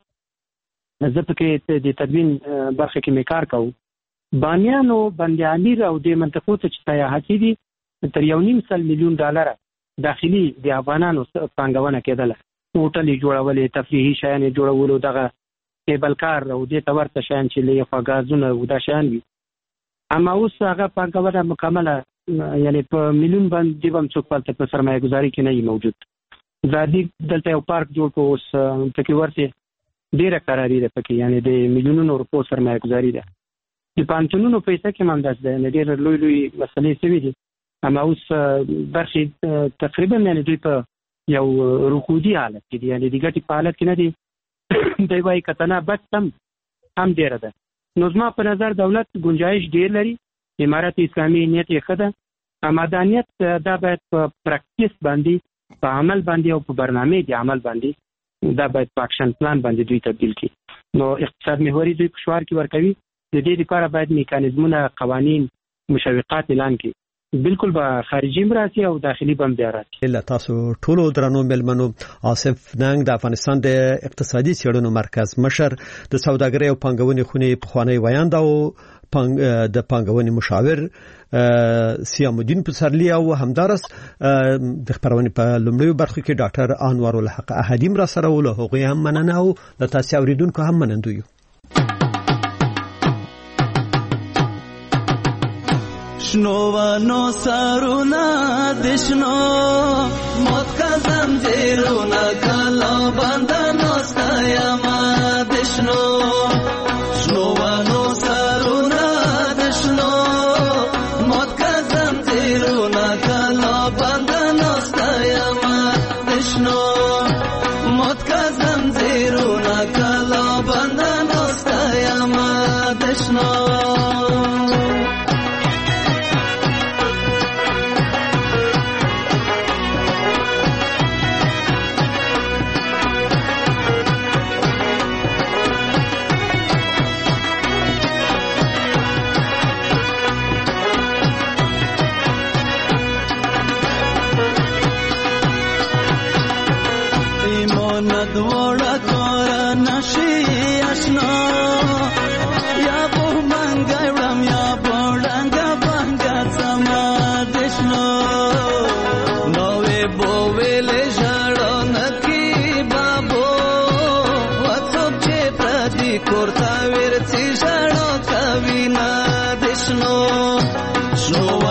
زه پکې د تدوین برخه کې مې کار کوو. بانیانو بند امیر او د منطقو ته چې سیاحتي دي تر یو نیم سل میلیون ډالره داخلي د افغانانو پانګونه کېدله. هوټلې جوړولې، تفریحي شیان یې جوړولو، دغه کیبل کار او دې ته ورته شیان چې له خوا ګازونه او دا شیان وي. اما اوس هغه پانګونه مکمله، یعنی په میلیون باندې به هم څوک هلته په سرمایه ګذاري کې نه وي موجود. زادي دلته یو پارک جوړ کړو، اوس پکې ورته ډېره قراري ده پکې، یعنی د میلیونونو روپو سرمایه ګذاري ده. د پانتونونو پیسه کې هم همداسې ده، یعنې ډېر لوی لوی مسلې شوي دي. اما اوس برخې تقریبا یعنې دوی په یو رکودي حالت کې دي، یعنې د ګټې په حالت کې نه دي. دی وایي که تنه بس هم هم ډېره ده. نو زما په نظر دولت گنجایش ډېر لري. امارت اسلامي نیت یې ښه ده، اما دا نیت دا باید په پراکټیس باندې، په عمل باندې او په برنامې د عمل باندې، دا باید په اکشن پلان باندې دوی تبدیل کړي. نو اقتصاد محوري دوی په شعار کې ورکوي. د دې لپاره باید میکانیزمونه، قوانین، مشوقات اعلان کړي. بالکل به خارجي مراسي او داخلي بم بیا راځي. له تاسو ټولو درنو ملمنو، آصف ننګ د افغانستان د اقتصادي څېړنو مرکز مشر، د سوداګرۍ او پانګونې خونې پخوانی ویاند او د پانګونې مشاور سیام الدین پسرلی، او همدارس د خبرونې په لومړیو برخو کې ډاکټر انوار الحق احدی را سره ول. هغوی هم مننه او د تاسو اوریدونکو هم منندو یو. شنوانو سارونا دشنو موت کا زنجیرونا کلا بندنو ستایما دشنو. شنوانو سارونا دشنو موت کا زنجیرونا کلا بندنو ستایما دشنو. موت کا زنجیرونا کلا بندنو ستایما دشنو. دوڑا کورا نشی شنو